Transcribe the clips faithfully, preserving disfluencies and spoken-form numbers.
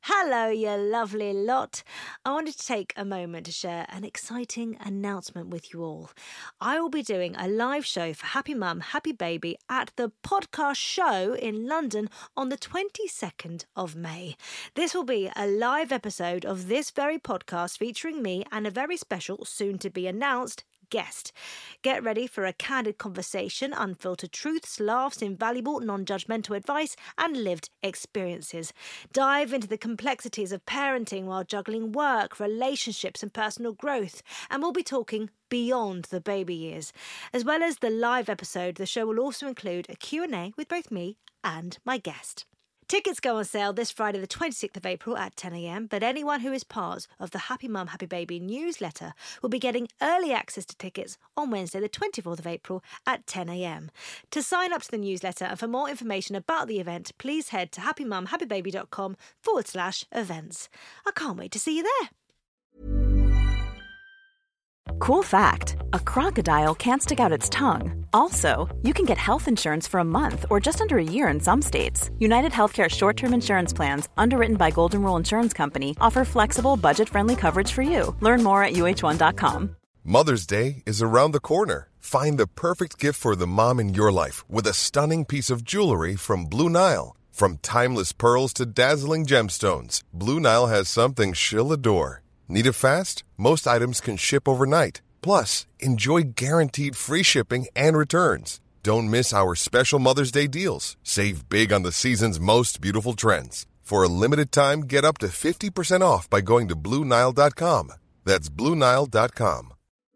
Hello, you lovely lot. I wanted to take a moment to share an exciting announcement with you all. I will be doing a live show for Happy Mum, Happy Baby at the Podcast Show in London on the twenty-second of May. This will be a live episode of this very podcast featuring me and a very special, soon-to-be-announced guest. Get ready for a candid conversation, unfiltered truths, laughs, invaluable non-judgmental advice and lived experiences. Dive into the complexities of parenting while juggling work, relationships and personal growth, and we'll be talking beyond the baby years. As well as the live episode, the show will also include a Q and A with both me and my guest. Tickets go on sale this Friday the twenty-sixth of April at ten a.m, but anyone who is part of the Happy Mum, Happy Baby newsletter will be getting early access to tickets on Wednesday the twenty-fourth of April at ten a.m. To sign up to the newsletter and for more information about the event, please head to happymumhappybaby.com forward slash events. I can't wait to see you there. Cool fact, a crocodile can't stick out its tongue. Also, you can get health insurance for a month or just under a year in some states. United Healthcare short-term insurance plans, underwritten by Golden Rule Insurance Company, offer flexible, budget-friendly coverage for you. Learn more at U H one dot com. Mother's Day is around the corner. Find the perfect gift for the mom in your life with a stunning piece of jewelry from Blue Nile. From timeless pearls to dazzling gemstones, Blue Nile has something she'll adore. Need it fast? Most items can ship overnight. Plus, enjoy guaranteed free shipping and returns. Don't miss our special Mother's Day deals. Save big on the season's most beautiful trends. For a limited time, get up to fifty percent off by going to Blue Nile dot com. That's Blue Nile dot com.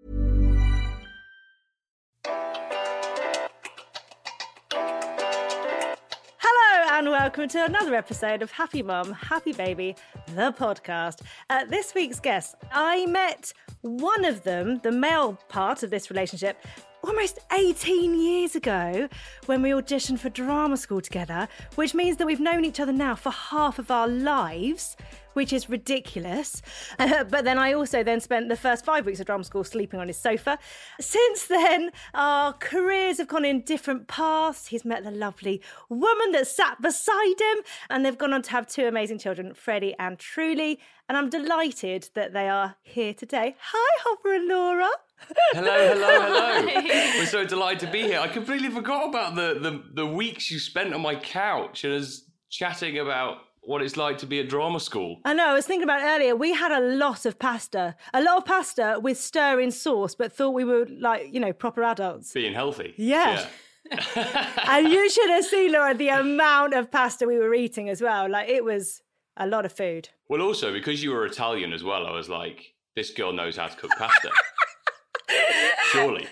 And welcome to another episode of Happy Mum, Happy Baby, the podcast. Uh, this week's guest, I met one of them, the male part of this relationship, almost eighteen years ago when we auditioned for drama school together, which means that we've known each other now for half of our lives, which is ridiculous. Uh, but then I also then spent the first five weeks of drama school sleeping on his sofa. Since then, our careers have gone in different paths. He's met the lovely woman that sat beside him, and they've gone on to have two amazing children, Freddie and Truly. And I'm delighted that they are here today. Hi, Hopper and Laura. Hello, hello, hello. We're so delighted to be here. I completely forgot about the, the, the weeks you spent on my couch and us chatting about what it's like to be at drama school. I know, I was thinking about it earlier. We had a lot of pasta. A lot of pasta with stir-in sauce, but thought we were like, you know, proper adults. Being healthy. Yeah. yeah. And you should have seen, Laura, the amount of pasta we were eating as well. Like, it was a lot of food. Well, also, because you were Italian as well, I was like, this girl knows how to cook pasta. Surely. It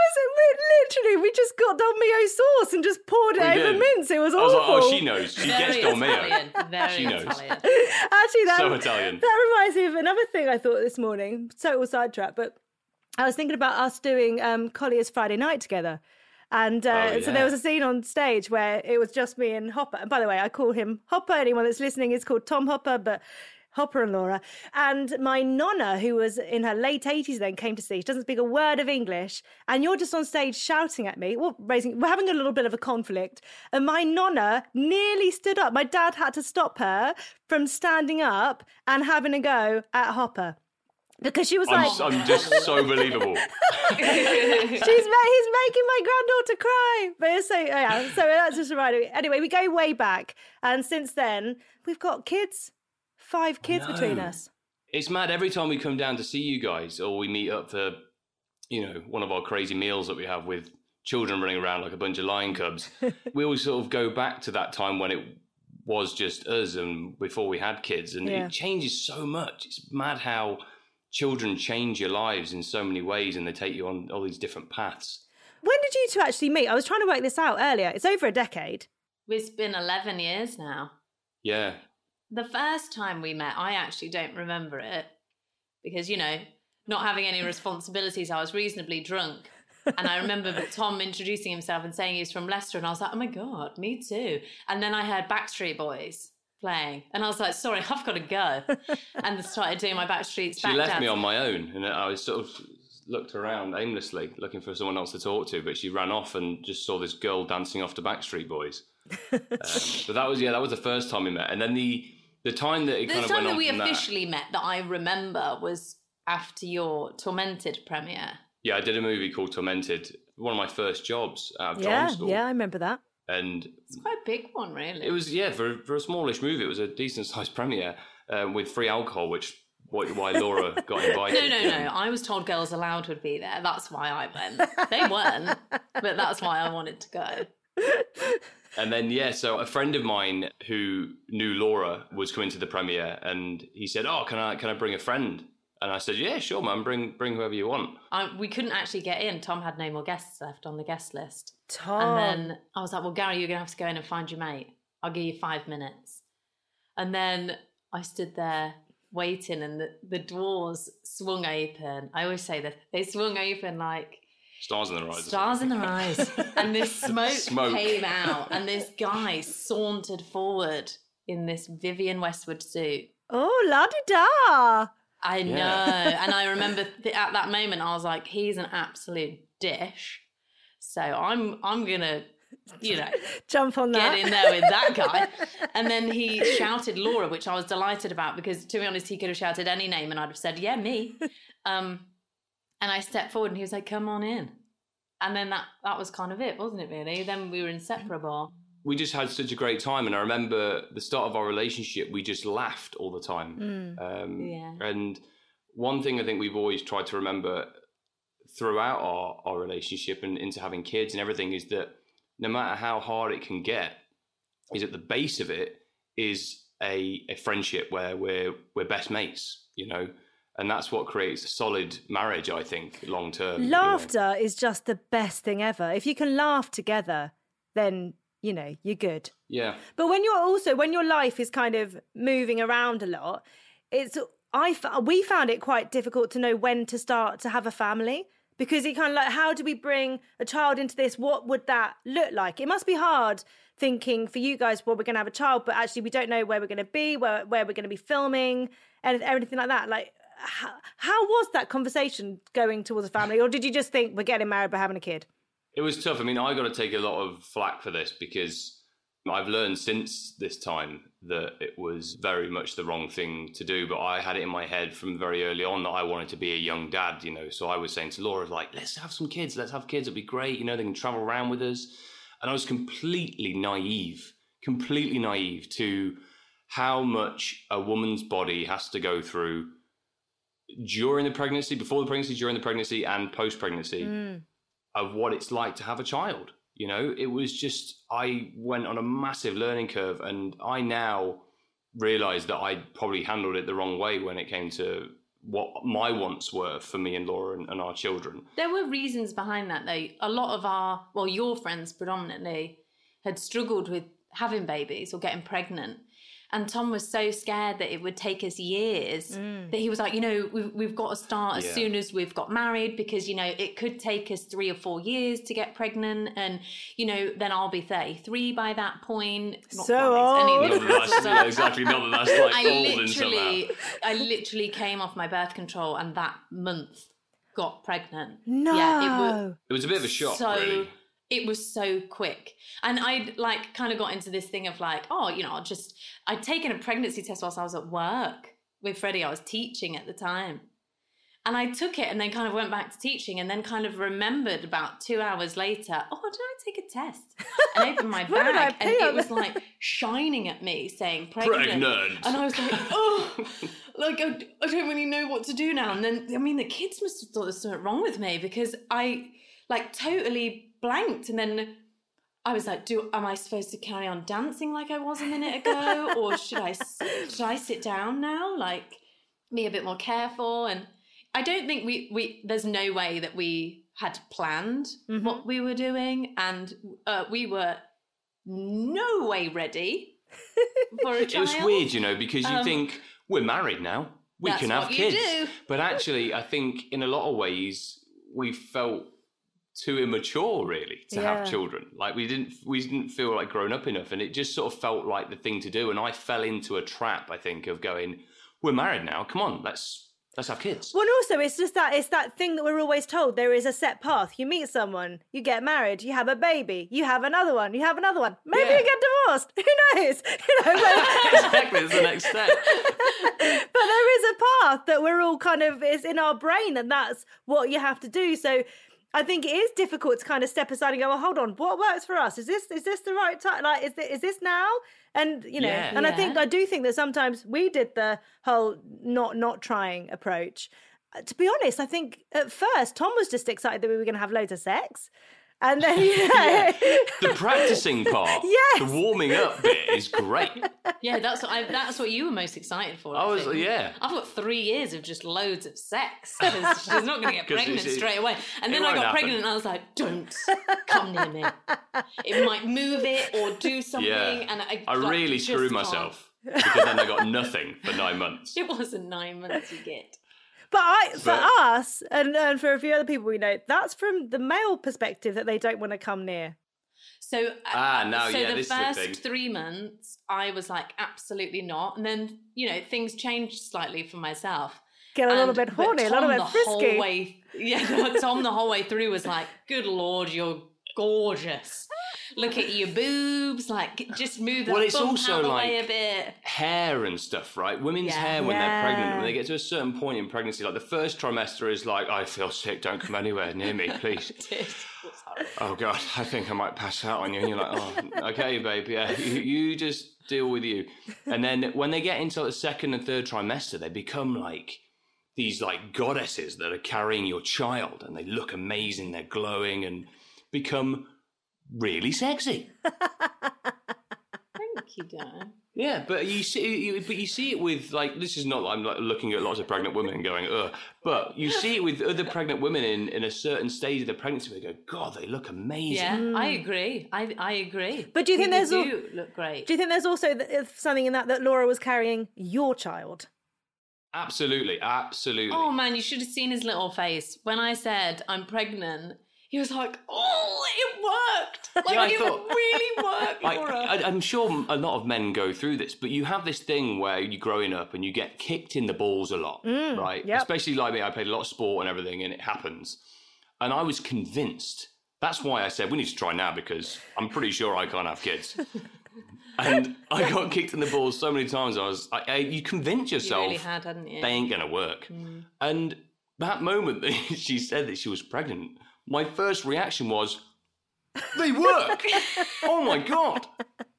was literally, we just got dolmio sauce and just poured it we over did. mince. It was I awful. was like, oh, she knows. She Very gets dolmio. Italian. Very she knows. Italian. Actually, that, so Italian. that reminds me of another thing I thought this morning. Total sidetrack, but I was thinking about us doing um, Collier's Friday night together. And uh, oh, yeah. so there was a scene on stage where it was just me and Hopper. And by the way, I call him Hopper. Anyone that's listening is called Tom Hopper, but Hopper and Laura. And my nonna, who was in her late eighties then, came to see. She doesn't speak a word of English. And you're just on stage shouting at me. Well, raising, we're having a little bit of a conflict. And my nonna nearly stood up. My dad had to stop her from standing up and having a go at Hopper. Because she was I'm, like... I'm just so believable. She's ma- he's making my granddaughter cry. But it's so, yeah, so that's just reminded me. Anyway, we go way back. And since then, we've got kids. Five kids between us. It's mad. Every time we come down to see you guys or we meet up for, you know, one of our crazy meals that we have with children running around like a bunch of lion cubs, we always sort of go back to that time when it was just us and before we had kids. And yeah. it changes so much. It's mad how children change your lives in so many ways and they take you on all these different paths. When did you two actually meet? I was trying to work this out earlier. It's over a decade. It's been eleven years now. Yeah. The first time we met, I actually don't remember it because, you know, not having any responsibilities, I was reasonably drunk. And I remember Tom introducing himself and saying he was from Leicester. And I was like, oh, my God, me too. And then I heard Backstreet Boys playing. And I was like, sorry, I've got to go. And started doing my Backstreet's She back left dance. me on my own. And I was sort of looked around aimlessly looking for someone else to talk to. But she ran off and just saw this girl dancing off to Backstreet Boys. um, but that was, yeah, that was the first time we met. And then the... The time that it the kind of time went that on we from officially met that I remember was after your Tormented premiere. Yeah, I did a movie called Tormented, one of my first jobs out of Yeah, drama school. yeah, I remember that. And It's quite a big one, really. it was, yeah, for, for a smallish movie, it was a decent-sized premiere um, with free alcohol, which why, why Laura got invited. No, no, no. I was told Girls Aloud would be there. That's why I went. They weren't, but that's why I wanted to go. And then, yeah, so a friend of mine who knew Laura was coming to the premiere, and he said, oh, can I can I bring a friend? And I said, yeah, sure, man, bring bring whoever you want. I, we couldn't actually get in. Tom had no more guests left on the guest list. Tom. And then I was like, well, Gary, you're going to have to go in and find your mate. I'll give you five minutes. And then I stood there waiting, and the, the doors swung open. I always say that they swung open like Stars in their eyes. stars in their eyes. And this smoke, Smoke. came out, and this guy sauntered forward in this Vivienne Westwood suit. Oh, la-di-da. I know. Yeah. And I remember th- at that moment, I was like, he's an absolute dish. So I'm I'm going to, you know, Jump on that. get in there with that guy. And then he shouted Laura, which I was delighted about, because to be honest, he could have shouted any name and I'd have said, yeah, me. Um, and I stepped forward and he was like, come on in. And then that, that was kind of it, wasn't it, really? Then we were inseparable. We just had such a great time. And I remember the start of our relationship, we just laughed all the time. Mm. Um, Yeah. And one thing I think we've always tried to remember throughout our, our relationship and into having kids and everything is that no matter how hard it can get, is at the base of it is a, a friendship where we're we're best mates, you know, and that's what creates a solid marriage, I think, long term. you know. Laughter is just the best thing ever. If you can laugh together, then, you know, you're good. Yeah. But when you're also, when your life is kind of moving around a lot, it's, I, f- we found it quite difficult to know when to start to have a family, because it kind of like, how do we bring a child into this? What would that look like? It must be hard thinking for you guys, well, we're going to have a child, but actually we don't know where we're going to be, where, where we're going to be filming and everything like that. Like, how, how was that conversation going towards a family? Or did you just think we're getting married by having a kid? It was tough. I mean, I got to take a lot of flack for this because I've learned since this time that it was very much the wrong thing to do. But I had it in my head from very early on that I wanted to be a young dad, you know. So I was saying to Laura, like, let's have some kids. Let's have kids. It'd be great. You know, they can travel around with us. And I was completely naive, completely naive to how much a woman's body has to go through during the pregnancy, before the pregnancy, during the pregnancy, and post-pregnancy. Mm. Of what it's like to have a child. You know, it was just, I went on a massive learning curve, and I now realize that I probably handled it the wrong way when it came to what my wants were for me and Laura and, and our children. There were reasons behind that, though. A lot of our, well, your friends predominantly had struggled with having babies or getting pregnant. And Tom was so scared that it would take us years mm. that he was like, you know, we've, we've got to start as yeah. soon as we've got married, because, you know, it could take us three or four years to get pregnant. And, you know, then I'll be thirty-three by that point. Not so old. Not that that's, yeah, exactly. Not that that's like I old literally, and I literally came off my birth control and that month got pregnant. No. Yeah, it was, it was a bit of a shock, so, really. It was so quick. And I like kind of got into this thing of like, oh, you know, I'll just, I'd taken a pregnancy test whilst I was at work with Freddie. I was teaching at the time. And I took it and then kind of went back to teaching and then kind of remembered about two hours later, oh, did I take a test? And I opened my bag and it was like shining at me saying pregnant. Pregnant. And I was like, oh, like I, I don't really know what to do now. And then, I mean, the kids must have thought there's something wrong with me because I like totally blanked, and then I was like, "Do am I supposed to carry on dancing like I was a minute ago, or should I should I sit down now, like be a bit more careful?" And I don't think we we there's no way that we had planned mm-hmm. what we were doing, and uh, we were no way ready for a child. It was weird, you know, because you um, think we're married now, we that's can have what kids, you do. But actually, I think in a lot of ways we felt too immature really to yeah. have children. Like we didn't we didn't feel like grown up enough, and it just sort of felt like the thing to do. And I fell into a trap, I think, of going, we're married now, come on, let's Let's have kids. Well, and also it's just that it's that thing that we're always told. There is a set path. You meet someone, you get married, you have a baby, you have another one, you have another one. Maybe Yeah. you get divorced. Who knows? You know, but, Exactly, it's the next step. but there is a path that we're all kind of is in our brain, and that's what you have to do. So I think it is difficult to kind of step aside and go, well, hold on, what works for us? Is this is this the right time? Like, is this, is this now? And, you know, Yeah. and I think, Yeah. I do think that sometimes we did the whole not, not trying approach. Uh, To be honest, I think at first Tom was just excited that we were going to have loads of sex. And then, you know, The practicing part, Yes. the warming up bit is great. Yeah, that's what I, that's what you were most excited for. I was, think. yeah. I've got three years of just loads of sex because she's not going to get 'Cause pregnant it's- it- straight away. And it then I won't got happen. pregnant and I was like, don't come near me. It might move it or do something. Yeah. And I, I like, really just screwed can't. myself because then I got nothing for nine months. It wasn't nine months you get. but I, for But- us and, and for a few other people we know, that's from the male perspective that they don't want to come near. So, uh, Ah, now, so yeah, the this is the first thing. three months, I was like, absolutely not. And then, you know, things changed slightly for myself. Get a little And- bit but horny, a little Tom bit the frisky. Whole way, yeah, no, Tom the whole way through was like, good Lord, you're gorgeous. Look at your boobs, like, just move that Well, it's bump also out the way like- a bit. Hair and stuff, right? Women's Yeah. hair when they're pregnant, when Yeah. they get to a certain point in pregnancy, like the first trimester is like, I feel sick, don't come anywhere near me, please. It was horrible. Oh God, I think I might pass out on you. And you're like, oh, okay, babe, yeah, you, you just deal with you. And then when they get into the second and third trimester, they become like these like goddesses that are carrying your child, and they look amazing, they're glowing, and become really sexy. Thank you, Dan. Yeah, but you see, you, but you see it with like this is not. I'm like looking at lots of pregnant women and going, ugh. But you see it with other pregnant women in, in a certain stage of their pregnancy. Where they go, God, they look amazing. Yeah, I agree. I I agree. But do you think People there's al- do look great? Do you think there's also th- uh, something in that that Laura was carrying your child? Absolutely, absolutely. Oh man, you should have seen his little face when I said I'm pregnant. He was like, "Oh, it worked! Like Yeah, I it thought- really worked, I, Laura." I, I'm sure a lot of men go through this, but you have this thing where you're growing up and you get kicked in the balls a lot, right? yep. Especially like me, I played a lot of sport and everything, and it happens. And I was convinced. That's why I said we need to try now because I'm pretty sure I can't have kids. And I got kicked in the balls so many times. I was, I, I, you convince You yourself really had, hadn't you? they ain't gonna work. And that moment that she said that she was pregnant, my first reaction was, they work! Oh my God!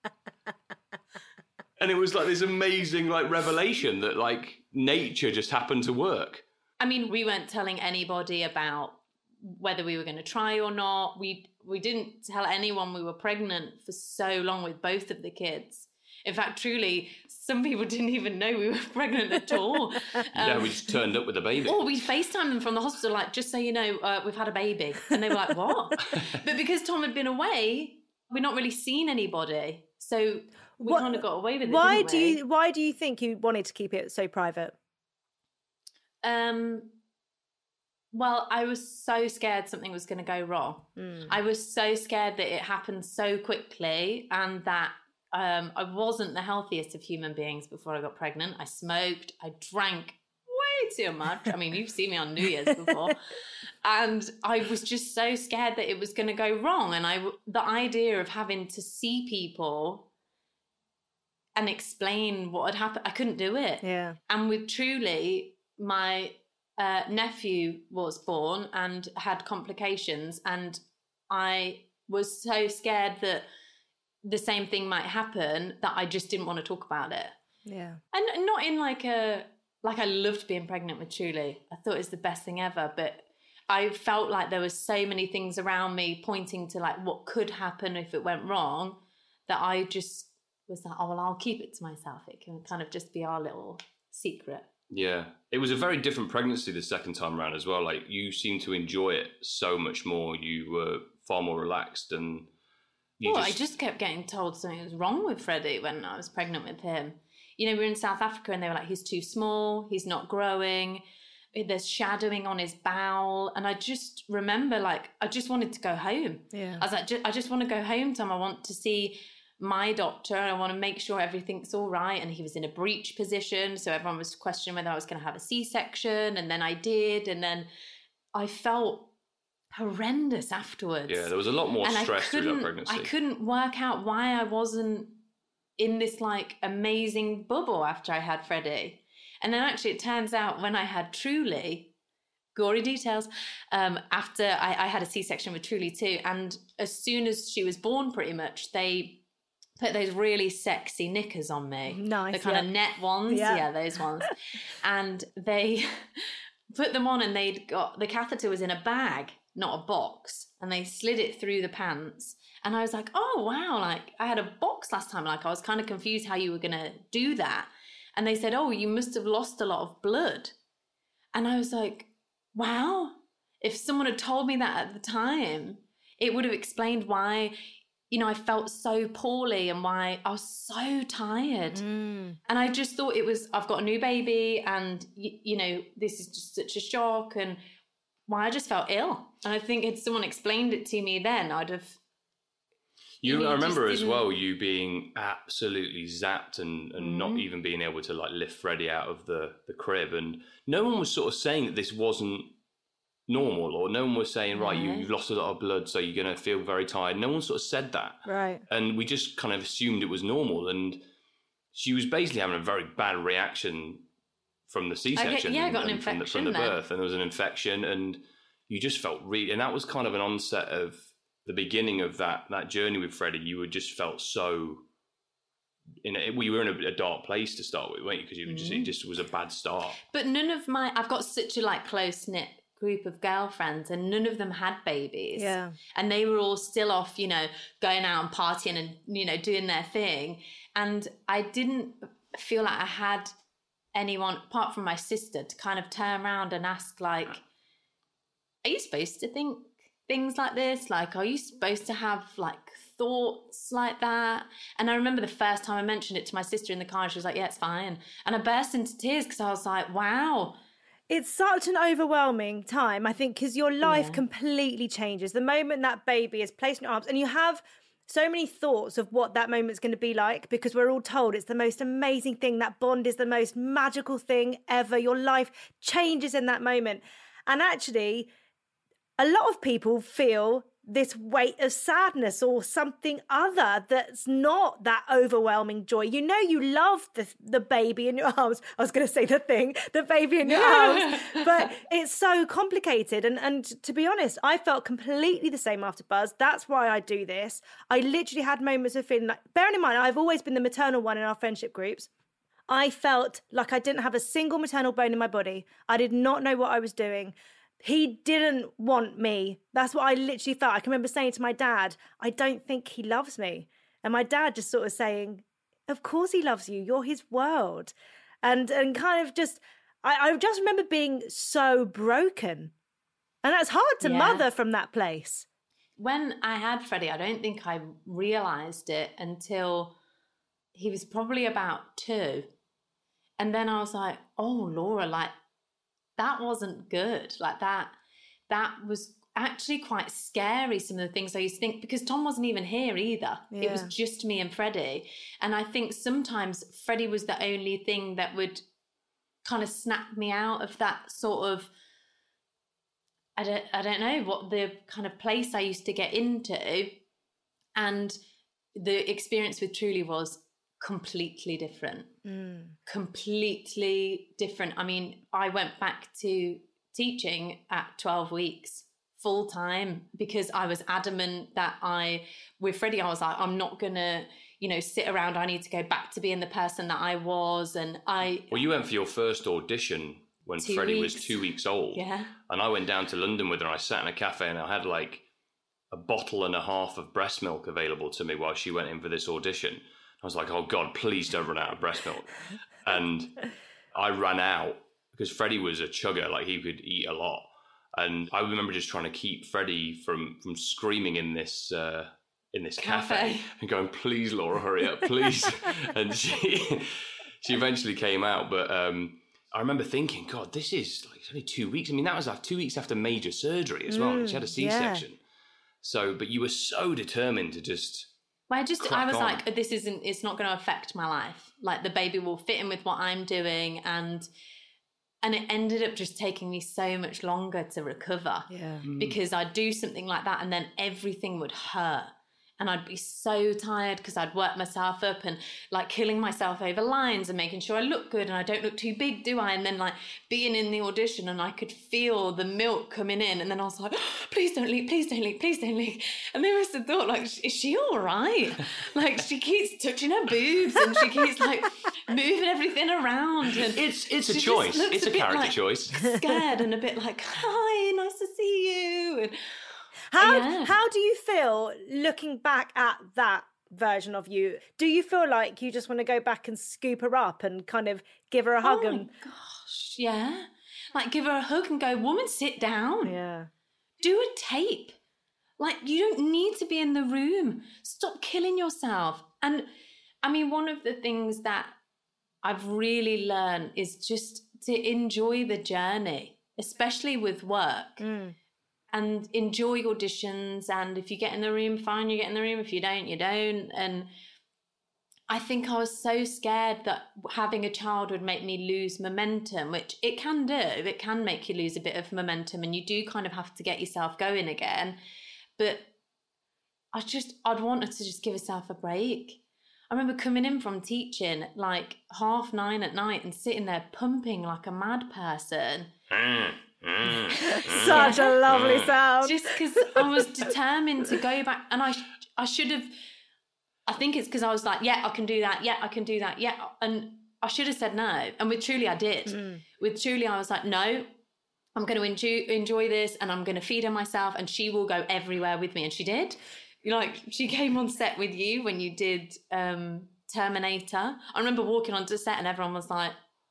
And it was like this amazing like revelation that like nature just happened to work. I mean, we weren't telling anybody about whether we were going to try or not. We we didn't tell anyone we were pregnant for so long with both of the kids. In fact, truly, some people didn't even know we were pregnant at all. Um, Yeah, we just turned up with a baby. Or we FaceTimed them from the hospital, like, just so you know, uh, we've had a baby. And they were like, what? But because Tom had been away, we'd not really seen anybody. So we What- kind of got away with it, Why didn't do we? you Why do you think you wanted to keep it so private? Um, well, I was so scared something was going to go wrong. I was so scared that it happened so quickly and that um, I wasn't the healthiest of human beings before I got pregnant. I smoked, I drank way too much. I mean, you've seen me on New Year's before. And I was just so scared that it was going to go wrong. And I, the idea of having to see people and explain what had happened, I couldn't do it. Yeah. And with Truly, my uh, nephew was born and had complications, and I was so scared that the same thing might happen that I just didn't want to talk about it. Yeah. And not in like a, like I loved being pregnant with Truly. I thought it was the best thing ever, but I felt like there was so many things around me pointing to like what could happen if it went wrong that I just was like, oh, well, I'll keep it to myself. It can kind of just be our little secret. Yeah, it was a very different pregnancy the second time around as well. Like you seemed to enjoy it so much more. You were far more relaxed, and you Well, just, I just kept getting told something was wrong with Freddie when I was pregnant with him. You know, we were in South Africa and they were like, he's too small, he's not growing, there's shadowing on his bowel. And I just remember, like, I just wanted to go home. Yeah. I was like, "Ju- I just want to go home, Tom. I want to see my doctor and I want to make sure everything's all right. And he was in a breech position. So everyone was questioning whether I was going to have a C-section. And then I did. And then I felt horrendous afterwards. Yeah, there was a lot more and stress through that pregnancy. I couldn't work out why I wasn't in this like amazing bubble after I had Freddie. And then actually it turns out when I had Truly, gory details, um, after I, I had a C-section with Truly too. And as soon as she was born pretty much, they put those really sexy knickers on me. Nice. The kind yeah. of net ones. Yeah, yeah those ones. And they put them on and they'd got, the catheter was in a bag, not a box. And they slid it through the pants. And I was like, oh, wow, like I had a box last time. Like I was kind of confused how you were going to do that. And they said, oh, you must have lost a lot of blood. And I was like, wow, if someone had told me that at the time, it would have explained why, you know, I felt so poorly and why I was so tired. Mm. And I just thought it was, I've got a new baby and, you, you know, this is just such a shock. And why I just felt ill. And I think if someone explained it to me then, I'd have... You, you I remember as didn't... well you being absolutely zapped and, and mm. not even being able to like lift Freddie out of the, the crib. And no one was sort of saying that this wasn't normal, or no one was saying, right, you, you've lost a lot of blood, so you're going to feel very tired. No one sort of said that. Right. And we just kind of assumed it was normal. And she was basically having a very bad reaction from the C-section. Okay, yeah, I got an and from the, from the infection birth. And there was an infection and you just felt really, and that was kind of an onset of the beginning of that that journey with Freddie. You were just felt so in a, we were in a, a dark place to start with, weren't you? Because you mm. just it just was a bad start. But none of my I've got such a like close knit group of girlfriends, and none of them had babies. Yeah, and they were all still off, you know, going out and partying and you know doing their thing. And I didn't feel like I had anyone apart from my sister to kind of turn around and ask like, "Are you supposed to think things like this? Like, are you supposed to have like thoughts like that?" And I remember the first time I mentioned it to my sister in the car, she was like, "Yeah, it's fine." And I burst into tears because I was like, wow. It's such an overwhelming time, I think, because your life Yeah. completely changes. The moment that baby is placed in your arms and you have so many thoughts of what that moment's going to be like, because we're all told it's the most amazing thing. That bond is the most magical thing ever. Your life changes in that moment. And actually, a lot of people feel this weight of sadness or something other that's not that overwhelming joy. You know, you love the the baby in your arms. I was going to say the thing, the baby in your arms, but it's so complicated. And, and to be honest, I felt completely the same after Buzz. That's why I do this. I literally had moments of feeling like, bearing in mind, I've always been the maternal one in our friendship groups. I felt like I didn't have a single maternal bone in my body. I did not know what I was doing. He didn't want me. That's what I literally felt. I can remember saying to my dad, I don't think he loves me. And my dad just sort of saying, of course he loves you. You're his world. And and kind of just, I, I just remember being so broken. And that's hard to Yeah. mother from that place. When I had Freddie, I don't think I realised it until he was probably about two. And then I was like, oh, Laura, like, that wasn't good. Like that, that was actually quite scary, some of the things I used to think, because Tom wasn't even here either. Yeah. It was just me and Freddie. And I think sometimes Freddie was the only thing that would kind of snap me out of that sort of, I don't, I don't know what the kind of place I used to get into. And the experience with Truly was completely different. Mm. Completely different. I mean, I went back to teaching at twelve weeks full time because I was adamant that I, with Freddie, I was like, I'm not gonna, you know, sit around. I need to go back to being the person that I was. And I. Well, you went for your first audition when Freddie was two weeks old. Yeah. And I went down to London with her. I sat in a cafe and I had like a bottle and a half of breast milk available to me while she went in for this audition. I was like, oh, God, please don't run out of breast milk. And I ran out because Freddie was a chugger, like he could eat a lot. And I remember just trying to keep Freddie from from screaming in this uh, in this cafe. Cafe. And going, please, Laura, hurry up, please. And she she eventually came out. But um, I remember thinking, God, this is like it's only two weeks. I mean, that was like two weeks after major surgery as well. Mm, she had a C-section. Yeah. So, but you were so determined to just Where just Crack I was on. like, this isn't, it's not going to affect my life. Like the baby will fit in with what I'm doing. And and it ended up just taking me so much longer to recover. Yeah. Because I'd do something like that and then everything would hurt. And I'd be so tired because I'd work myself up and like killing myself over lines and making sure I look good and I don't look too big, do I? And then like being in the audition and I could feel the milk coming in. And then I was like, oh, please don't leak, please don't leak, please don't leak. And they must have thought like, is she all right? Like she keeps touching her boobs and she keeps like moving everything around. And It's it's a she just choice. looks It's a, bit, character like, choice. scared and a bit like, hi, nice to see you. And How Yeah. how do you feel looking back at that version of you? Do you feel like you just want to go back and scoop her up and kind of give her a hug? oh and my gosh, yeah. Like give her a hug and go, woman, sit down. yeah, Do a tape. Like you don't need to be in the room. Stop killing yourself. And I mean, one of the things that I've really learned is just to enjoy the journey, especially with work. Mm. And enjoy auditions. And if you get in the room, fine, you get in the room. If you don't, you don't. And I think I was so scared that having a child would make me lose momentum, which it can do. It can make you lose a bit of momentum and you do kind of have to get yourself going again. But I just, I'd wanted to just give myself a break. I remember coming in from teaching at like half nine at night and sitting there pumping like a mad person. Mm, mm, mm. such a lovely sound. Just because I was determined to go back, and I I should have. I think it's because I was like, yeah, I can do that. Yeah, I can do that. Yeah, and I should have said no. And with Truly, I did. Mm. With Truly, I was like, no, I'm going to enjoy enjoy this, and I'm going to feed her myself, and she will go everywhere with me, and she did. Like she came on set with you when you did um, Terminator. I remember walking onto set, and everyone was like,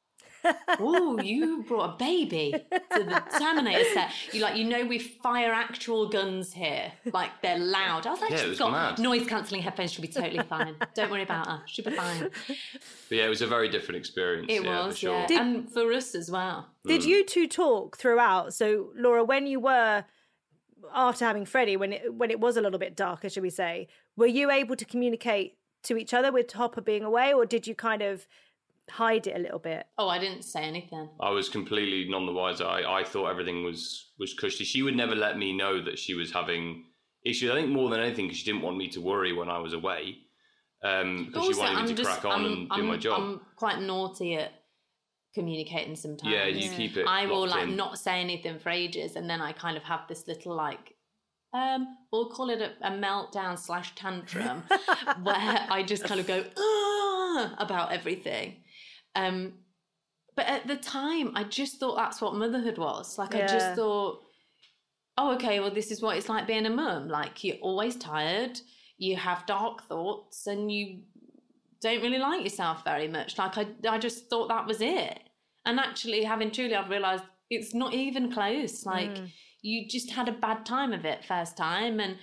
oh, you brought a baby to the Terminator set. You like, you know, we fire actual guns here. Like they're loud. I was like, Yeah, it she's was got mad. noise cancelling headphones. She'll be totally fine. Don't worry about her. She'll be fine. But yeah, it was a very different experience. It yeah, was, for sure. yeah, Did- and for us as well. Did you two talk throughout? So, Laura, when you were after having Freddie, when it when it was a little bit darker, should we say, were you able to communicate to each other with Hopper being away, or did you kind of hide it a little bit? Oh, I didn't say anything. I was completely none the wiser. I, I thought everything was was cushy. She would never let me know that she was having issues. I think more than anything because she didn't want me to worry when I was away. Um, because she Also, wanted me I'm to just, crack on I'm, and do I'm, my job. I'm quite naughty at communicating sometimes. Yeah, you keep it I will locked like in. not say anything for ages, and then I kind of have this little like, um, we'll call it a, a meltdown slash tantrum, where I just kind of go "Ugh," about everything. Um, but at the time, I just thought that's what motherhood was. Like, I Yeah. just thought, oh, okay, well, this is what it's like being a mum. Like, you're always tired, you have dark thoughts, and you don't really like yourself very much. Like, I, I just thought that was it. And actually, having Truly, I've realised it's not even close. Like, Mm. you just had a bad time of it first time. And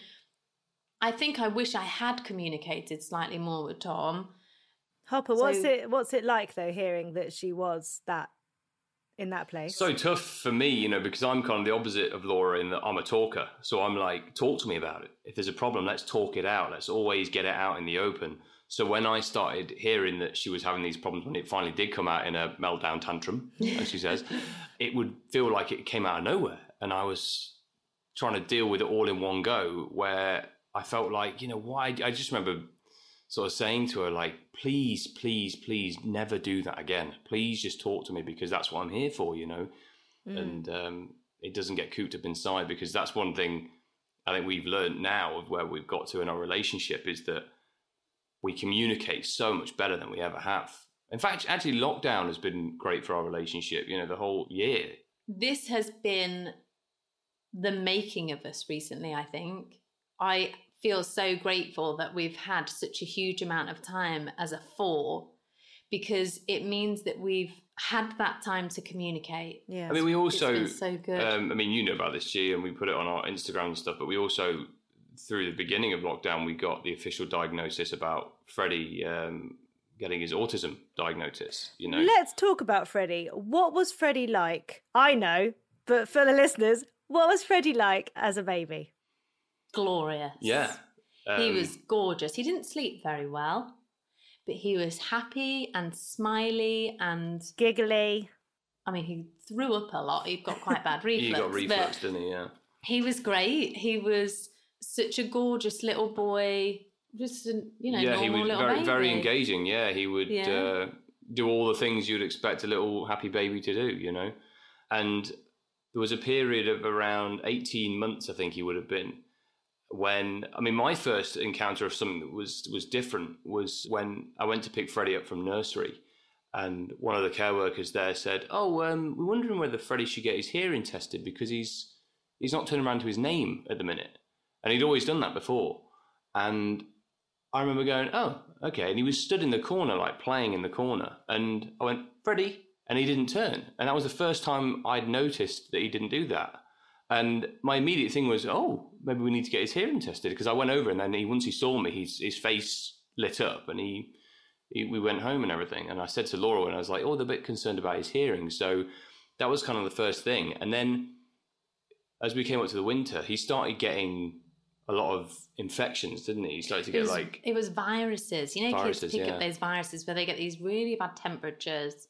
I think I wish I had communicated slightly more with Tom. Hopper, what's So- it what's it like though, hearing that she was that in that place? So tough for me, you know, because I'm kind of the opposite of Laura in that I'm a talker. So I'm like, talk to me about it. If there's a problem, let's talk it out. Let's always get it out in the open. So when I started hearing that she was having these problems, when it finally did come out in a meltdown tantrum, as she says, it would feel like it came out of nowhere. And I was trying to deal with it all in one go, where I felt like, you know, why? I just remember sort of saying to her, like, please, please, please never do that again. Please just talk to me because that's what I'm here for, you know. Mm. And um, it doesn't get cooped up inside, because that's one thing I think we've learned now of where we've got to in our relationship, is that we communicate so much better than we ever have. In fact, actually, lockdown has been great for our relationship, you know, the whole year. This has been the making of us recently, I think. I feel so grateful that we've had such a huge amount of time as a four, because it means that we've had that time to communicate. Yeah. I mean, we also, it's been so good. Um, I mean, you know about this, G, and we put it on our Instagram and stuff, but we also, through the beginning of lockdown, we got the official diagnosis about Freddie um, getting his autism diagnosis, you know. Let's talk about Freddie. What was Freddie like? I know, but for the listeners, what was Freddie like as a baby? Glorious. Yeah. Um, he was gorgeous. He didn't sleep very well, but he was happy and smiley and giggly. I mean, he threw up a lot. He got quite bad reflux. He got reflux, didn't he? Yeah. He was great. He was such a gorgeous little boy. Just a, you know, yeah, normal he was little very, baby. very engaging. Yeah, he would Yeah. Uh, do all the things you'd expect a little happy baby to do, you know. And there was a period of around eighteen months, I think he would have been, when, I mean, my first encounter of something that was was different was when I went to pick Freddie up from nursery, and one of the care workers there said, "Oh, um, we're wondering whether Freddie should get his hearing tested because he's he's not turning around to his name at the minute," and he'd always done that before, and I remember going, "Oh, okay," and he was stood in the corner, like playing in the corner, and I went, "Freddie," and he didn't turn, and that was the first time I'd noticed that he didn't do that. And my immediate thing was, oh, maybe we need to get his hearing tested, because I went over and then he, once he saw me, his his face lit up, and he, he we went home and everything. And I said to Laura, and I was like, oh, they're a bit concerned about his hearing. So that was kind of the first thing. And then as we came up to the winter, he started getting a lot of infections, didn't he? He started to get it was, like... It was viruses. You know, viruses, kids pick yeah. up those viruses where they get these really bad temperatures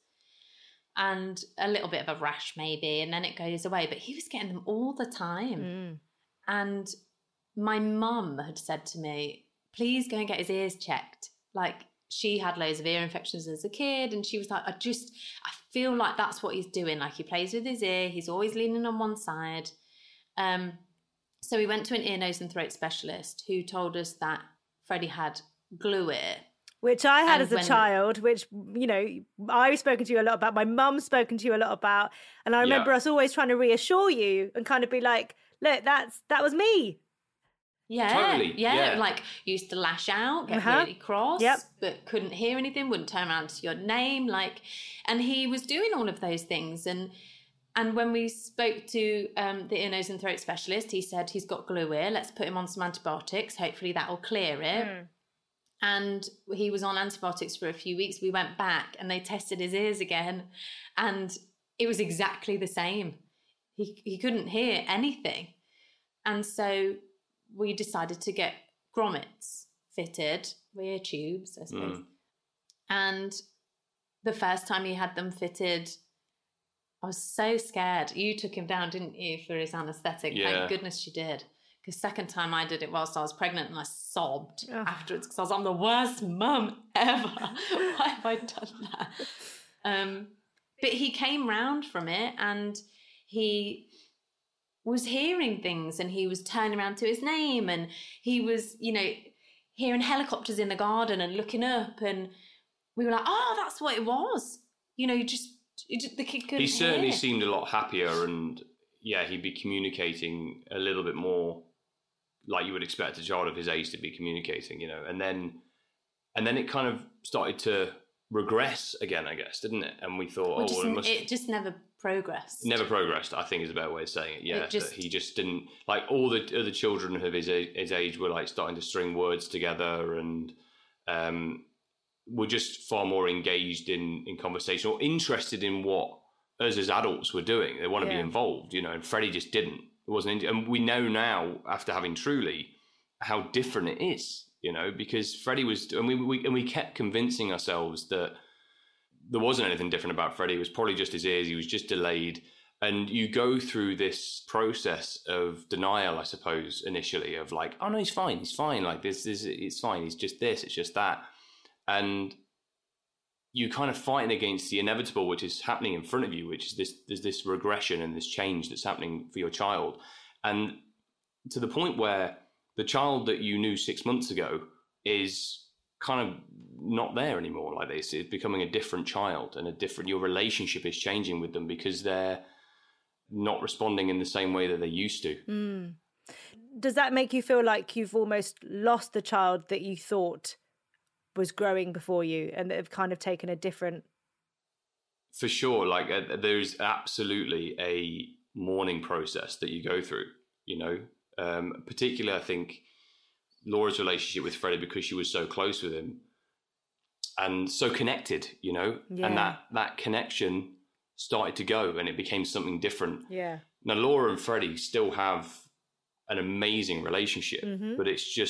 and a little bit of a rash maybe, and then it goes away. But he was getting them all the time. Mm. And my mum had said to me, please go and get his ears checked. Like, she had loads of ear infections as a kid, and she was like, I just, I feel like that's what he's doing. Like, he plays with his ear, he's always leaning on one side. Um, so we went to an ear, nose and throat specialist who told us that Freddie had glue ear. Which I had And as a when- child, which, you know, I've spoken to you a lot about, my mum's spoken to you a lot about. And I remember Yeah. us always trying to reassure you and kind of be like, look, that's that was me. Yeah, Totally, yeah, yeah. like used to lash out, get Uh-huh. really cross, Yep. but couldn't hear anything, wouldn't turn around to your name, like, and he was doing all of those things. And and when we spoke to um, the ear, nose and throat specialist, he said he's got glue ear. Let's put him on some antibiotics. Hopefully that will clear it. Mm. And he was on antibiotics for a few weeks. We went back and they tested his ears again, and it was exactly the same. He he couldn't hear anything, and so we decided to get grommets fitted, ear tubes, I suppose. Mm. And the first time he had them fitted, I was so scared. You took him down, didn't you, for his anaesthetic? Yeah. Thank goodness you did. Because second time I did it whilst I was pregnant, and I sobbed Oh. afterwards because I was, I'm the worst mum ever. Why have I done that? Um, but he came round from it, and he was hearing things, and he was turning around to his name, and he was, you know, hearing helicopters in the garden and looking up, and we were like, oh, that's what it was. You know, you just, you just the kid couldn't He certainly hear. seemed a lot happier, and yeah, he'd be communicating a little bit more like you would expect a child of his age to be communicating, you know. And then and then it kind of started to regress again, I guess, didn't it? And we thought, Well, oh, just, well, it must it just never progressed. never progressed, I think is a better way of saying it. Yeah, It just- that he just didn't, like, all the other children of his age, his age were like starting to string words together, and um, were just far more engaged in in conversation or interested in what us as adults were doing. They want to Yeah. be involved, you know. And Freddie just didn't. It wasn't, in, and we know now after having Truly how different it is, you know, because Freddie was, and we, we and we kept convincing ourselves that there wasn't anything different about Freddie. It was probably just his ears. He was just delayed. And you go through this process of denial, I suppose, initially, of like, oh no, he's fine, he's fine. Like this, this, it's fine. He's just this, it's just that, and you kind of fighting against the inevitable, which is happening in front of you, which is this, there's this regression and this change that's happening for your child, and to the point where the child that you knew six months ago is kind of not there anymore. Like this, it's becoming a different child, and a different, your relationship is changing with them because they're not responding in the same way that they used to. Mm. Does that make you feel like you've almost lost the child that you thought was growing before you, and that have kind of taken a different... For sure, like uh, there's absolutely a mourning process that you go through, you know, um, particularly I think Laura's relationship with Freddie, because she was so close with him and so connected, you know, Yeah. and that, that connection started to go, and it became something different. Yeah. Now, Laura and Freddie still have an amazing relationship, Mhm. but it's just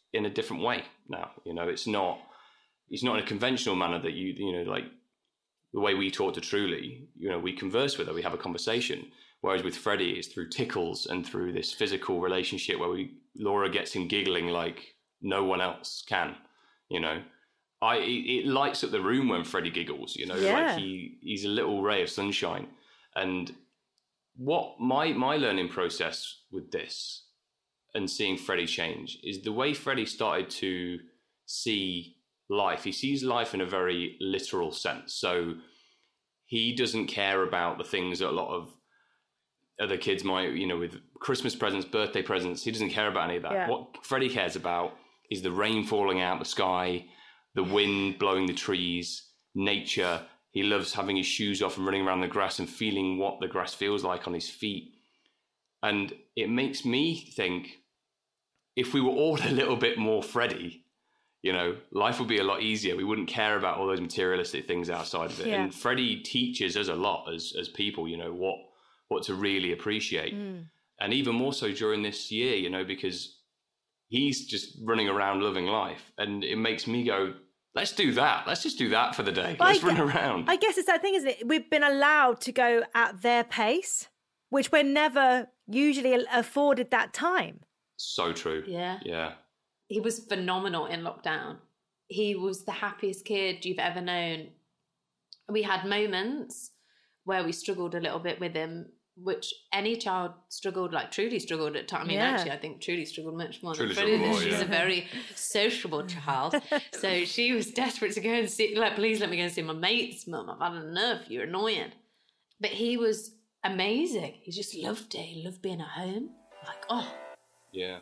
in a different way now. You know, it's not it's not in a conventional manner that you you know like the way we talk to Truly. You know, we converse with her, we have a conversation. Whereas with Freddie, it's through tickles and through this physical relationship where we Laura gets him giggling like no one else can. You know, I it, it lights up the room when Freddie giggles. You know, yeah. like he he's a little ray of sunshine. And what my my learning process with this and seeing Freddie change is the way Freddie started to see life. He sees life in a very literal sense. So he doesn't care about the things that a lot of other kids might, you know, with Christmas presents, birthday presents. He doesn't care about any of that. Yeah. What Freddie cares about is the rain falling out the sky, the wind blowing the trees, nature. He loves having his shoes off and running around the grass and feeling what the grass feels like on his feet. And it makes me think, if we were all a little bit more Freddie, you know, life would be a lot easier. We wouldn't care about all those materialistic things outside of it. Yeah. And Freddie teaches us a lot as as people, you know, what what to really appreciate. Mm. And even more so during this year, you know, because he's just running around loving life. And it makes me go, let's do that. Let's just do that for the day. Let's I, run around. I guess it's that thing, isn't it? We've been allowed to go at their pace, which we're never usually afforded that time. So true. Yeah. Yeah. He was phenomenal in lockdown. He was the happiest kid you've ever known. We had moments where we struggled a little bit with him, which any child struggled, like Trudy struggled at times. I mean, yeah. actually, I think Trudy struggled much more Trudy than Freddie. More, She's yeah. a very sociable child. So she was desperate to go and see, like, please let me go and see my mates, Mum. I've had enough. You're annoying. But he was amazing. He just loved it. He loved being at home. Like, oh. Yeah.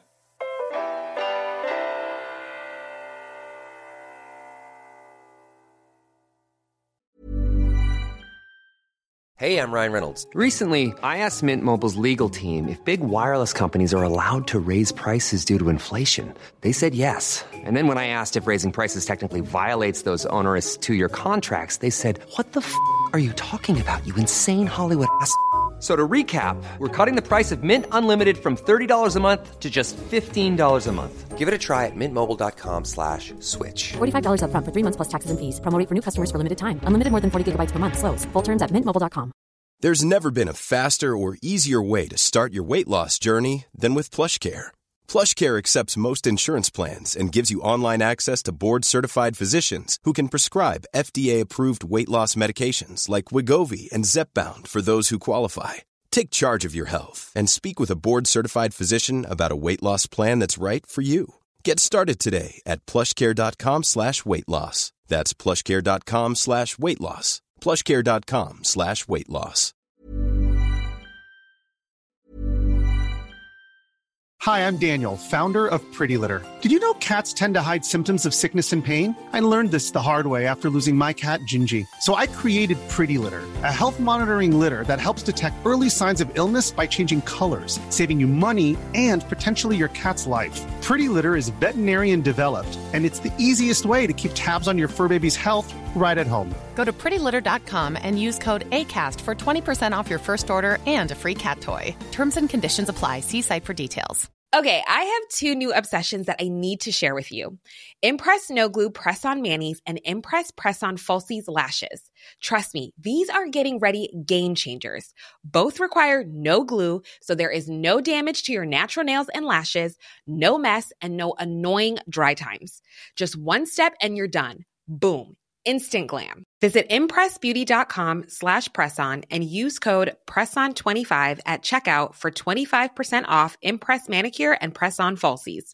Hey, I'm Ryan Reynolds. Recently, I asked Mint Mobile's legal team if big wireless companies are allowed to raise prices due to inflation. They said yes. And then when I asked if raising prices technically violates those onerous two-year contracts, they said, what the f*** are you talking about, you insane Hollywood ass f- So to recap, we're cutting the price of Mint Unlimited from thirty dollars a month to just fifteen dollars a month. Give it a try at mintmobile.com slash switch. forty-five dollars up front for three months plus taxes and fees. Promo rate for new customers for limited time. Unlimited more than forty gigabytes per month. Slows full terms at mint mobile dot com. There's never been a faster or easier way to start your weight loss journey than with PlushCare. PlushCare accepts most insurance plans and gives you online access to board-certified physicians who can prescribe F D A-approved weight loss medications like Wegovy and Zepbound for those who qualify. Take charge of your health and speak with a board-certified physician about a weight loss plan that's right for you. Get started today at plushcare.com slash weight loss. That's plushcare.com slash weight loss. plushcare.com slash weight loss. Hi, I'm Daniel, founder of Pretty Litter. Did you know cats tend to hide symptoms of sickness and pain? I learned this the hard way after losing my cat, Gingy. So I created Pretty Litter, a health monitoring litter that helps detect early signs of illness by changing colors, saving you money and potentially your cat's life. Pretty Litter is veterinarian developed, and it's the easiest way to keep tabs on your fur baby's health right at home. Go to pretty litter dot com and use code ACAST for twenty percent off your first order and a free cat toy. Terms and conditions apply. See site for details. Okay, I have two new obsessions that I need to share with you. Impress No Glue Press-On Manis and Impress Press-On Falsies Lashes. Trust me, these are getting ready game changers. Both require no glue, so there is no damage to your natural nails and lashes, no mess, and no annoying dry times. Just one step and you're done. Boom. Instant glam. Visit impressbeauty.com slash presson and use code presson twenty-five at checkout for twenty-five percent off Impress Manicure and Press-On Falsies.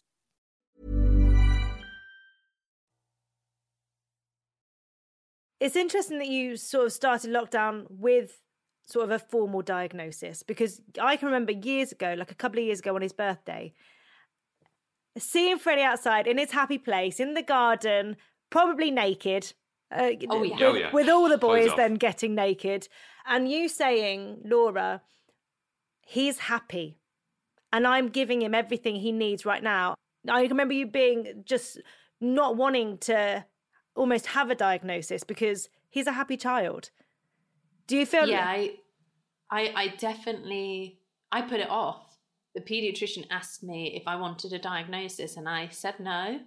It's interesting that you sort of started lockdown with sort of a formal diagnosis, because I can remember years ago, like a couple of years ago on his birthday, seeing Freddie outside in his happy place, in the garden, probably naked. Uh, oh, yeah. with, oh, yeah. with all the boys Clothes then off. getting naked. And you saying, Laura, he's happy and I'm giving him everything he needs right now. I remember you being just not wanting to almost have a diagnosis because he's a happy child. Do you feel... Yeah, I, I, I definitely, I put it off. the paediatrician asked me if I wanted a diagnosis, and I said no.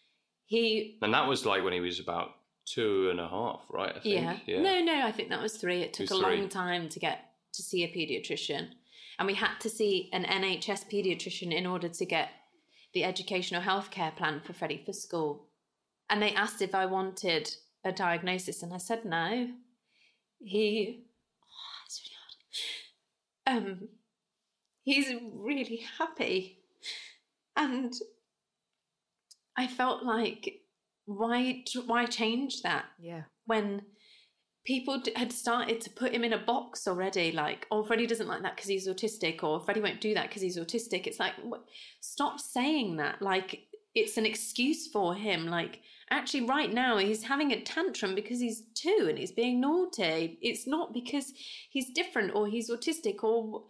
He and that was like when he was about two and a half, right? I think. Yeah. yeah. No, no, I think that was three. It took it a three. long time to get to see a paediatrician, and we had to see an N H S paediatrician in order to get the educational healthcare plan for Freddie for school. And they asked if I wanted a diagnosis, and I said no. He, oh, it's really hard. Um, he's really happy, and I felt like, why, why change that? Yeah. When people had started to put him in a box already, like, oh, Freddie doesn't like that because he's autistic, or Freddie won't do that because he's autistic. It's like, what? Stop saying that. Like, it's an excuse for him. Like, actually, right now, he's having a tantrum because he's two and he's being naughty. It's not because he's different or he's autistic, or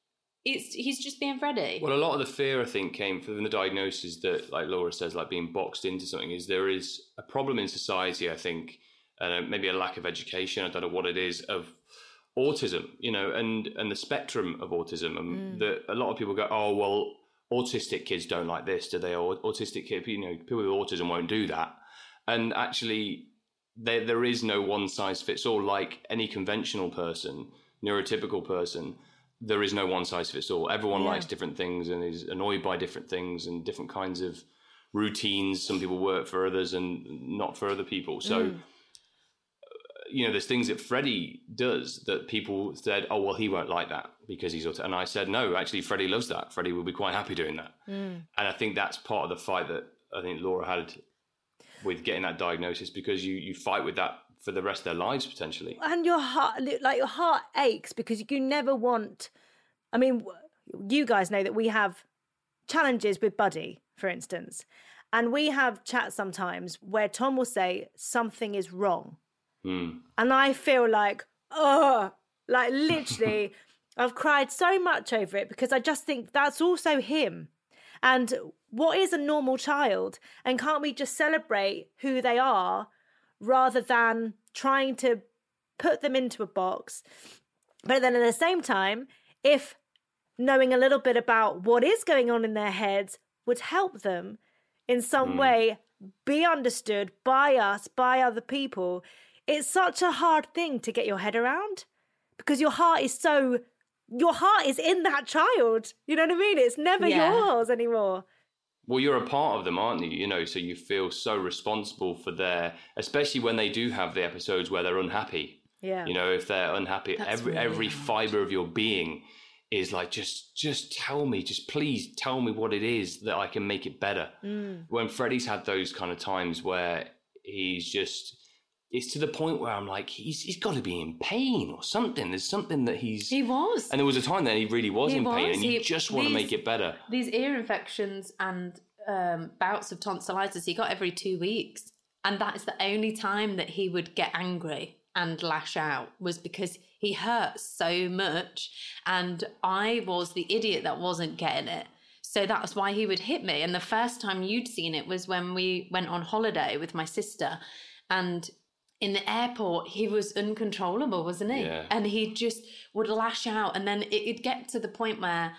it's he's just being Freddie. Well, a lot of the fear, I think, came from the diagnosis that, like Laura says, like being boxed into something, is there is a problem in society, I think, uh, maybe a lack of education, I don't know what it is, of autism, you know, and, and the spectrum of autism. And mm. that a lot of people go, oh, well, autistic kids don't like this, do they? Or autistic kids, you know, people with autism won't do that. And actually, there there is no one size fits all. Like any conventional person, neurotypical person, there is no one size fits all. Everyone yeah. likes different things and is annoyed by different things and different kinds of routines. Some people work for others and not for other people. So, mm. you know, there's things that Freddie does that people said, oh, well, he won't like that because he's autistic. And I said, no, actually, Freddie loves that. Freddie will be quite happy doing that. Mm. And I think that's part of the fight that I think Laura had with getting that diagnosis, because you, you fight with that for the rest of their lives, potentially. And your heart, like your heart aches because you never want, I mean, you guys know that we have challenges with Buddy, for instance, and we have chats sometimes where Tom will say something is wrong. Mm. And I feel like, oh, like literally, I've cried so much over it because I just think that's also him. And what is a normal child? And can't we just celebrate who they are rather than trying to put them into a box? But then at the same time, if knowing a little bit about what is going on in their heads would help them in some mm. way be understood by us, by other people, it's such a hard thing to get your head around because your heart is so, your heart is in that child. You know what I mean? It's never yeah. yours anymore. Well, you're a part of them, aren't you? You know, so you feel so responsible for their, especially when they do have the episodes where they're unhappy. Yeah. You know, if they're unhappy, That's every really every hard. fiber of your being is like, just just tell me, just please tell me what it is that I can make it better. Mm. When Freddie's had those kind of times where he's just, it's to the point where I'm like, he's he's got to be in pain or something. There's something that he's... He was. And there was a time that he really was he in was. pain and he, you just want these, to make it better. These ear infections and um, bouts of tonsillitis he got every two weeks. And that is the only time that he would get angry and lash out, was because he hurt so much. And I was the idiot that wasn't getting it. So that's why he would hit me. And the first time you'd seen it was when we went on holiday with my sister. And in the airport, he was uncontrollable, wasn't he? Yeah. And he just would lash out. And then it'd get to the point where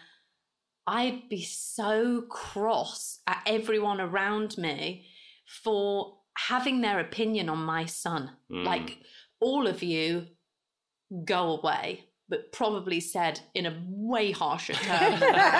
I'd be so cross at everyone around me for having their opinion on my son. Mm. Like, all of you, go away, but probably said in a way harsher tone.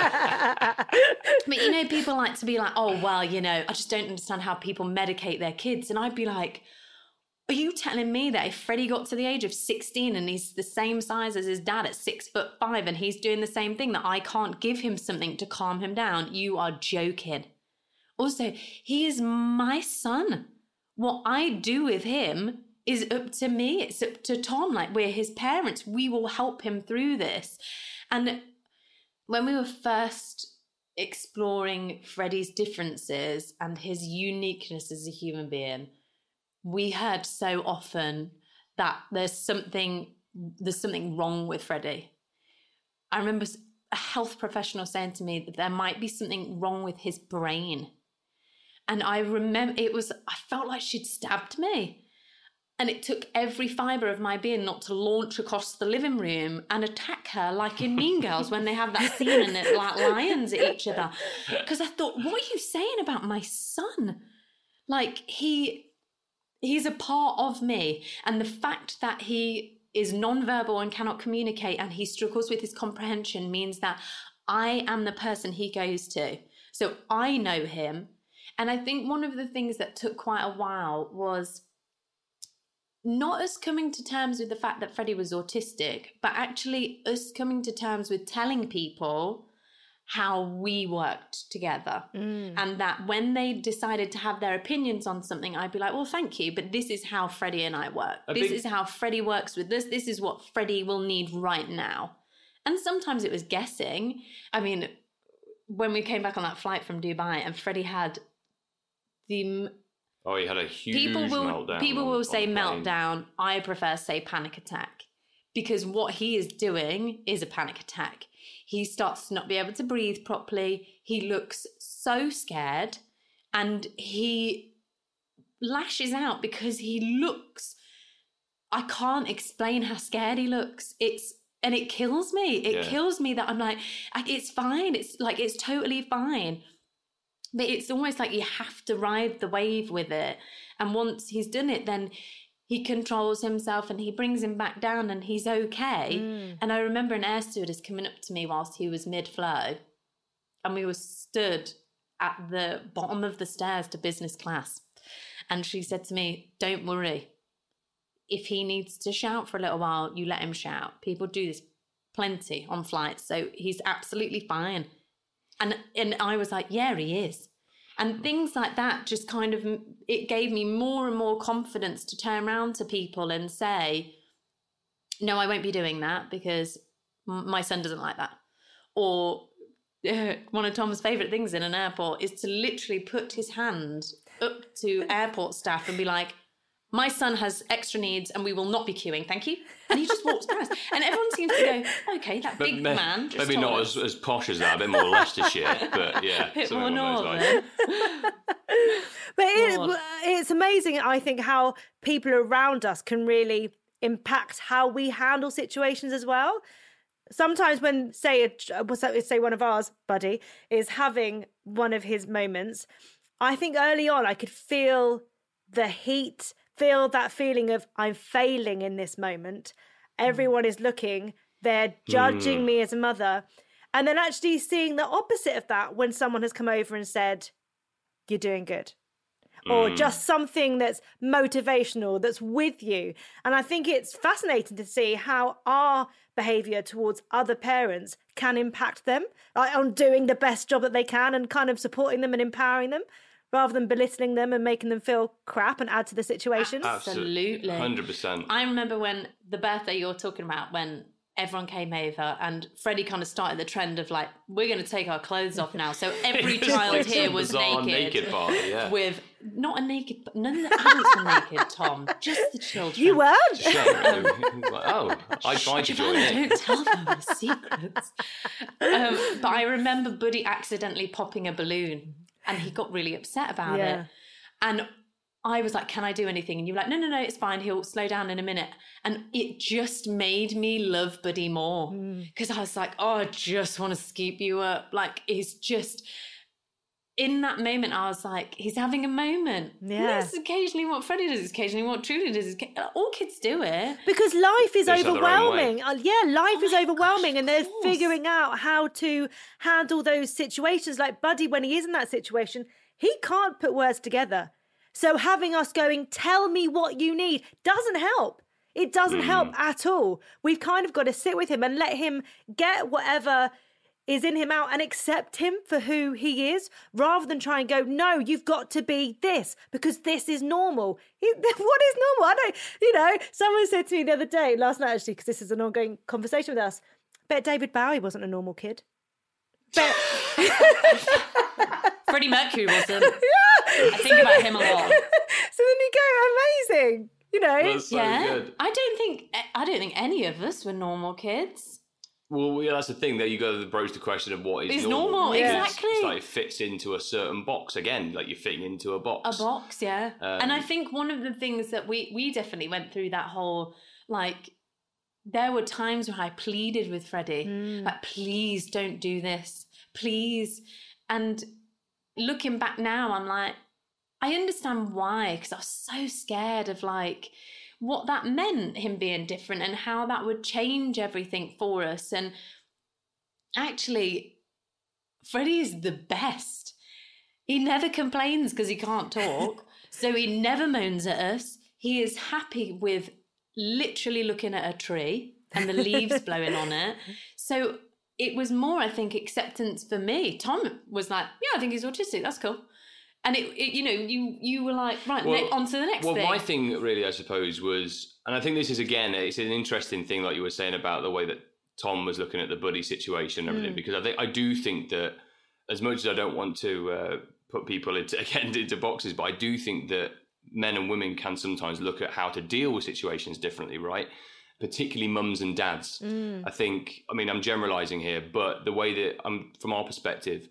But, you know, people like to be like, oh, well, you know, I just don't understand how people medicate their kids. And I'd be like, are you telling me that if Freddie got to the age of sixteen and he's the same size as his dad at six foot five and he's doing the same thing, that I can't give him something to calm him down? You are joking. Also, he is my son. What I do with him is up to me. It's up to Tom. Like, we're his parents. We will help him through this. And when we were first exploring Freddie's differences and his uniqueness as a human being, we heard so often that there's something there's something wrong with Freddie. I remember a health professional saying to me that there might be something wrong with his brain. And I remember it was, I felt like she'd stabbed me. And it took every fibre of my being not to launch across the living room and attack her like in Mean Girls when they have that scene and it like lions at each other. Because I thought, what are you saying about my son? Like, he he's a part of me. And the fact that he is nonverbal and cannot communicate and he struggles with his comprehension means that I am the person he goes to. So I know him. And I think one of the things that took quite a while was not us coming to terms with the fact that Freddie was autistic, but actually us coming to terms with telling people how we worked together. Mm. And that when they decided to have their opinions on something, I'd be like, well, thank you, but this is how Freddie and I work. A this big... is how Freddie works with this. This is what Freddie will need right now. And sometimes it was guessing. I mean, when we came back on that flight from Dubai and Freddie had the... Oh, he had a huge people will, meltdown. People on, will say on meltdown. I prefer say panic attack, because what he is doing is a panic attack. He starts to not be able to breathe properly. He looks so scared and he lashes out because he looks... I can't explain how scared he looks. It's and it kills me. It yeah. kills me that I'm like, it's fine. It's like, it's totally fine. But it's almost like you have to ride the wave with it. And once he's done it, then he controls himself and he brings him back down and he's okay. Mm. And I remember an air stewardess coming up to me whilst he was mid-flow. And we were stood at the bottom of the stairs to business class. And she said to me, don't worry. If he needs to shout for a little while, you let him shout. People do this plenty on flights. So he's absolutely fine. And and I was like, yeah, he is. And things like that just kind of, it gave me more and more confidence to turn around to people and say, no, I won't be doing that because my son doesn't like that. Or uh, one of Tom's favourite things in an airport is to literally put his hand up to airport staff and be like, my son has extra needs and we will not be queuing, thank you. And he just walks past. And everyone seems to go, okay, that but big may, man just Maybe not as, as posh as that, a bit more Leicestershire, but yeah. A bit more northern. But it, it's amazing, I think, how people around us can really impact how we handle situations as well. Sometimes when, say, a, say one of ours, Buddy, is having one of his moments, I think early on I could feel the heat, feel that feeling of I'm failing in this moment. Everyone is looking, they're judging mm. me as a mother. And then actually seeing the opposite of that when someone has come over and said, you're doing good. Mm. Or just something that's motivational, that's with you. And I think it's fascinating to see how our behaviour towards other parents can impact them, like on doing the best job that they can and kind of supporting them and empowering them, rather than belittling them and making them feel crap and add to the situation. Absolutely. one hundred percent. I remember when the birthday you're talking about, when everyone came over and Freddie kind of started the trend of like, we're going to take our clothes off now. So every child like here was naked. naked party, yeah. With, not a naked, none of the adults were naked, Tom. Just the children. You weren't? Like, oh, I tried to join in. Don't tell them the secrets. Um, but I remember Buddy accidentally popping a balloon. And he got really upset about yeah. it. And I was like, can I do anything? And you were like, no, no, no, it's fine. He'll slow down in a minute. And it just made me love Buddy more. Because mm. I was like, oh, I just want to scoop you up. Like, he's just... In that moment, I was like, he's having a moment. Yeah. And that's occasionally what Freddie does. It's occasionally what Trudy does. All kids do it. Because life is overwhelming. Uh, yeah, life oh is overwhelming. Gosh, and they're figuring out how to handle those situations. Like Buddy, when he is in that situation, he can't put words together. So having us going, tell me what you need, doesn't help. It doesn't mm. help at all. We've kind of got to sit with him and let him get whatever is in him out and accept him for who he is, rather than try and go, no, you've got to be this because this is normal. He, what is normal? I don't, you know, someone said to me the other day, last night actually, because this is an ongoing conversation with us, bet David Bowie wasn't a normal kid. Bet... Freddie Mercury wasn't. Yeah. I think so about him a lot. So then you go, amazing. You know? That's so yeah. good. I don't think, I don't think any of us were normal kids. Well, yeah, that's the thing. There you go to broach the question of what is it's normal. normal, Yeah. exactly. It's, it's like it fits into a certain box again, like you're fitting into a box. A box, yeah. Um, and I think one of the things that we we definitely went through that whole, like, there were times where I pleaded with Freddie, Mm. like, please don't do this, please. And looking back now, I'm like, I understand why, because I was so scared of, like, what that meant, him being different, and how that would change everything for us. And actually, Freddie is the best. He never complains because he can't talk. So he never moans at us. He is happy with literally looking at a tree and the leaves blowing on it. So it was more, I think, acceptance for me. Tom was like, yeah, I think he's autistic. That's cool. And it, it you know, you you were like, right, Well- ne- on to the next Well, thing. my thing really, I suppose, was, and I think this is, again, it's an interesting thing, like you were saying about the way that Tom was looking at the buddy situation and everything, Mm. because I think I do think that, as much as I don't want to uh, put people into, again, into boxes, but I do think that men and women can sometimes look at how to deal with situations differently, right? Particularly mums and dads. Mm. I think, I mean, I'm generalizing here, but the way that, um, from our perspective,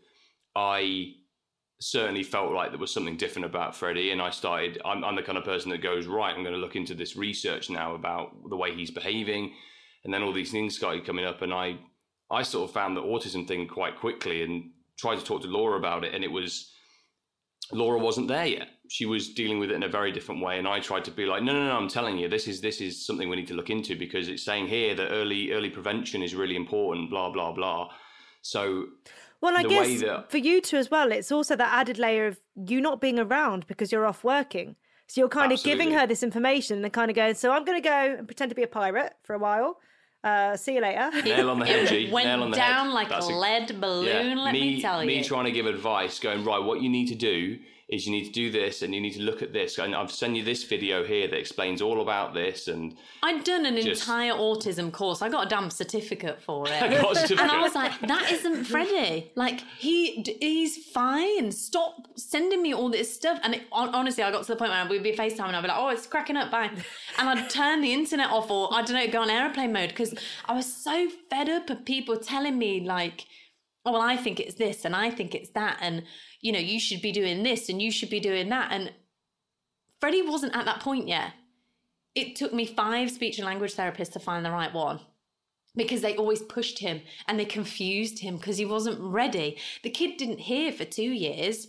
I certainly felt like there was something different about Freddie, and I started, I'm, I'm the kind of person that goes, right, I'm going to look into this research now about the way he's behaving, and then all these things started coming up, and I, I sort of found the autism thing quite quickly and tried to talk to Laura about it, and it was, Laura wasn't there yet. She was dealing with it in a very different way, and I tried to be like, no, no, no, I'm telling you, this is this is something we need to look into, because it's saying here that early early prevention is really important, blah, blah, blah. So Well, I the guess way that, for you two as well, it's also that added layer of you not being around because you're off working. So you're kind of giving Absolutely. her this information and kind of going, so I'm going to go and pretend to be a pirate for a while. Uh, see you later. nail on the head, G. It went nail on the down head. like That's a lead balloon, let me tell you. Me trying to give advice, going, right, what you need to do is you need to do this and you need to look at this. And I've sent you this video here that explains all about this. And I'd done an Just- entire autism course. I got a damn certificate for it. I got a certificate. And I was like, that isn't Freddie. Like, he he's fine. Stop sending me all this stuff. And it, hon- honestly, I got to the point where we'd be FaceTime and I'd be like, oh, it's cracking up, bye. And I'd turn the internet off, or, I don't know, go on airplane mode, because I was so fed up of people telling me, like, oh, well, I think it's this and I think it's that. And, you know, you should be doing this and you should be doing that. And Freddie wasn't at that point yet. It took me five speech and language therapists to find the right one, because they always pushed him and they confused him because he wasn't ready. The kid didn't hear for two years.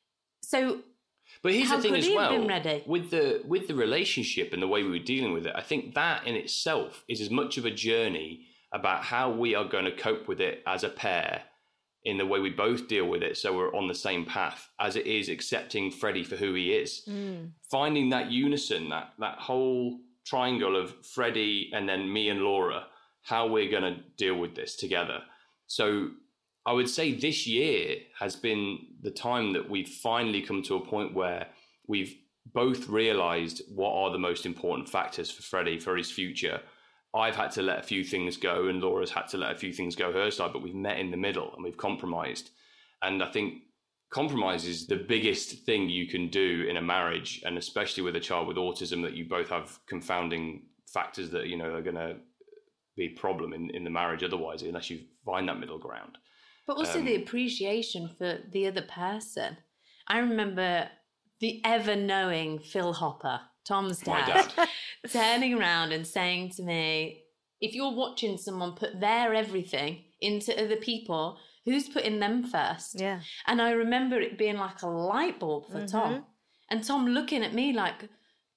So But here's how the thing could as he have well, been ready? with the with the relationship and the way we were dealing with it, I think that in itself is as much of a journey about how we are going to cope with it as a pair in the way we both deal with it, so we're on the same path, as it is accepting Freddie for who he is. Mm. Finding that unison, that that whole triangle of Freddie and then me and Laura, how we're going to deal with this together. So I would say this year has been the time that we've finally come to a point where we've both realized what are the most important factors for Freddie, for his future. I've had to let a few things go, and Laura's had to let a few things go her side, but we've met in the middle and we've compromised. And I think compromise is the biggest thing you can do in a marriage, and especially with a child with autism, that you both have confounding factors that, you know, are going to be a problem in, in the marriage otherwise, unless you find that middle ground. But also Um, the appreciation for the other person. I remember the ever-knowing Phil Hopper, Tom's My dad, dad. turning around and saying to me, if you're watching someone put their everything into other people, who's putting them first? Yeah. And I remember it being like a light bulb for Mhm. Tom. And Tom looking at me like,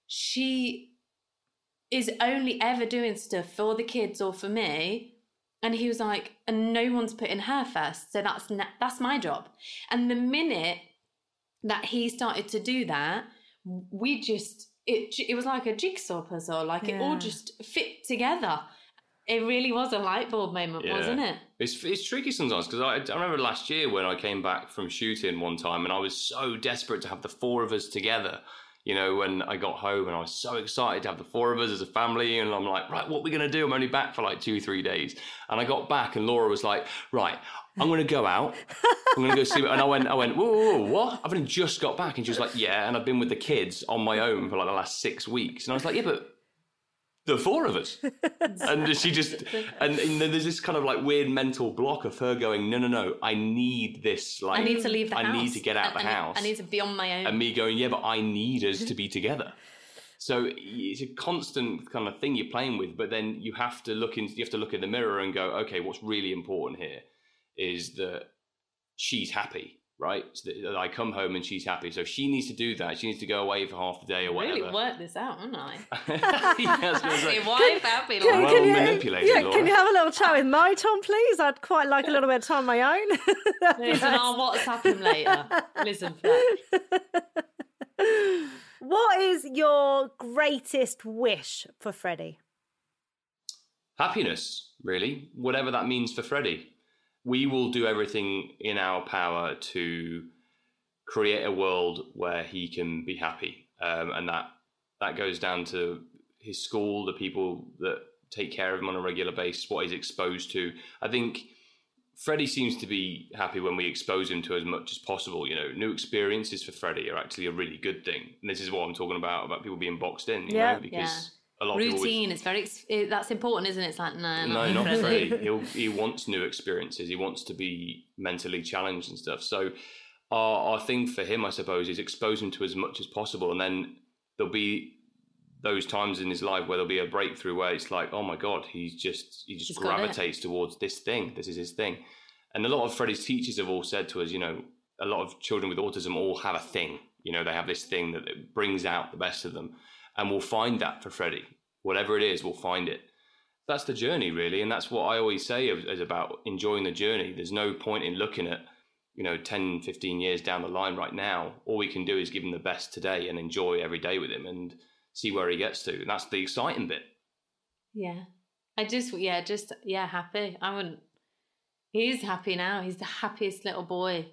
she is only ever doing stuff for the kids or for me. And he was like, and no one's putting her first. So that's na- that's my job. And the minute that he started to do that, we just, it it was like a jigsaw puzzle. Like it all Yeah. just fit together. It really was a light bulb moment, Yeah. wasn't it? It's it's tricky sometimes, because I, I remember last year when I came back from shooting one time, and I was so desperate to have the four of us together. You know, when I got home, and I was so excited to have the four of us as a family, and I'm like, right, what are we going to do? I'm only back for like two, three days. And I got back, and Laura was like, right, I'm going to go out. I'm going to go see. And I went, I went, whoa, whoa, whoa, what? I've only just got back. And she was like, yeah. And I've been with the kids on my own for like the last six weeks. And I was like, yeah, but the four of us. And she just, and, and then there's this kind of like weird mental block of her going, no, no, no, I need this. Like, I need to leave the I house. I need to get out I, the I house. Need, I need to be on my own. And me going, yeah, but I need us to be together. So it's a constant kind of thing you're playing with, but then you have to look into, you have to look in the mirror and go, okay, what's really important here is that she's happy, right? So that I come home and she's happy. So she needs to do that. She needs to go away for half the day or whatever. Really work this out, haven't I? Yeah, I was gonna say, Your wife happy. Can, well can you, manipulated, yeah, Laura. can you have a little chat with my Tom, please? I'd quite like a little bit of time of my own. Listen, I'll WhatsApp him later. Listen, Fleck. What is your greatest wish for Freddie? Happiness, really. Whatever that means for Freddie. We will do everything in our power to create a world where he can be happy. Um, and that that goes down to his school, the people that take care of him on a regular basis, what he's exposed to. I think Freddie seems to be happy when we expose him to as much as possible. You know, new experiences for Freddie are actually a really good thing. And this is what I'm talking about, about people being boxed in, you Yeah. know, because Yeah. a lot of people... Routine, it's very, it, that's important, isn't it? It's like, no, not No, not Freddie. Freddie. He'll, he wants new experiences. He wants to be mentally challenged and stuff. So our, our thing for him, I suppose, is expose him to as much as possible. And then there'll be those times in his life where there'll be a breakthrough where it's like, oh my God, he's just, he just He's got gravitates towards this thing. This is his thing. And a lot of Freddie's teachers have all said to us, you know, a lot of children with autism all have a thing. You know, they have this thing that brings out the best of them. And we'll find that for Freddie. Whatever it is, we'll find it. That's the journey, really. And that's what I always say is about enjoying the journey. There's no point in looking at, you know, ten, fifteen years down the line right now. All we can do is give him the best today and enjoy every day with him and see where he gets to. And that's the exciting bit. Yeah. I just, yeah, just, yeah, happy. I wouldn't, he is happy now. He's the happiest little boy.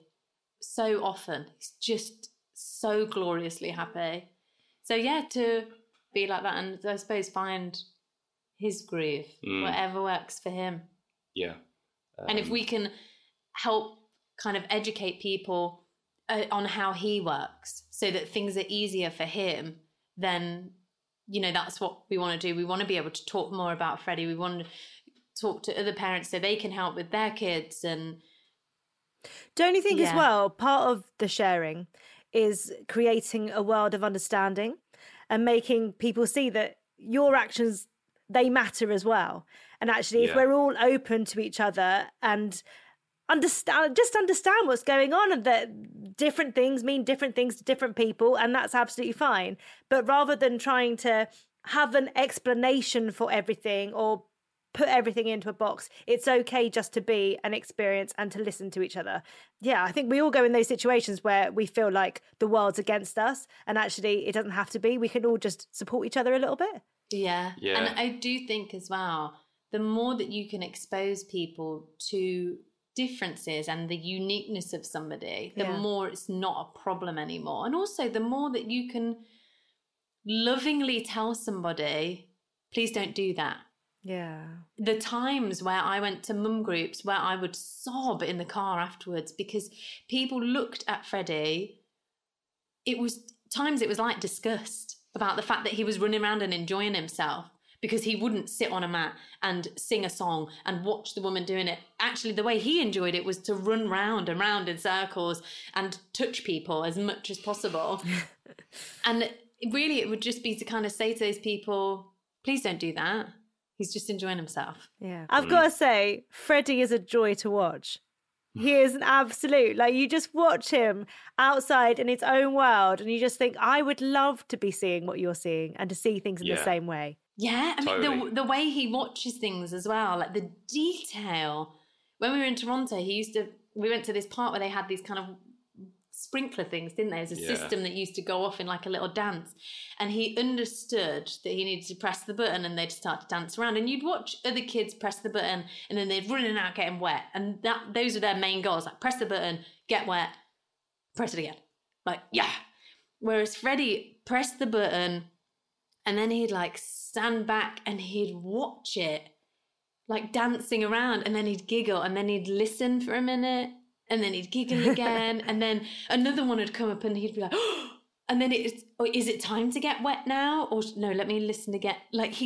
So often. He's just so gloriously happy. So, yeah, to be like that and I suppose find his groove, Mm. whatever works for him. Yeah. Um, And if we can help kind of educate people uh, on how he works so that things are easier for him, then, you know, that's what we want to do. We want to be able to talk more about Freddie. We want to talk to other parents so they can help with their kids. And Don't you think as Yeah. well, part of the sharing is creating a world of understanding and making people see that your actions, they matter as well. And actually, if Yeah. we're all open to each other and understand, just understand what's going on and that different things mean different things to different people, and that's absolutely fine. But rather than trying to have an explanation for everything or put everything into a box, it's okay just to be an experience and to listen to each other. Yeah, I think we all go in those situations where we feel like the world's against us, and actually it doesn't have to be. We can all just support each other a little bit. yeah. Yeah. And I do think as well, the more that you can expose people to differences and the uniqueness of somebody, the Yeah. more it's not a problem anymore. And also the more that you can lovingly tell somebody, please don't do that. Yeah. The times where I went to mum groups where I would sob in the car afterwards because people looked at Freddie, it was times it was like disgust about the fact that he was running around and enjoying himself because he wouldn't sit on a mat and sing a song and watch the woman doing it. Actually, the way he enjoyed it was to run round and round in circles and touch people as much as possible. And really, it would just be to kind of say to those people, please don't do that. He's just enjoying himself. Yeah. I've got to say, Freddie is a joy to watch. He is an absolute, like, you just watch him outside in his own world and you just think, I would love to be seeing what you're seeing and to see things in Yeah. the same way. Yeah, I mean, Totally. the the way he watches things as well, like the detail. When we were in Toronto, he used to, we went to this part where they had these kind of sprinkler things, didn't they? There's a Yeah. system that used to go off in like a little dance. And he understood that he needed to press the button and they'd start to dance around. And you'd watch other kids press the button and then they'd run in and out getting wet. And that those are their main goals, like press the button, get wet, press it again. Like, yeah. Whereas Freddie pressed the button and then he'd like stand back and he'd watch it, like dancing around, and then he'd giggle and then he'd listen for a minute and then he'd giggle again and then another one would come up and he'd be like, oh, and then it's, oh, is it time to get wet now? Or no, let me listen again. Like he,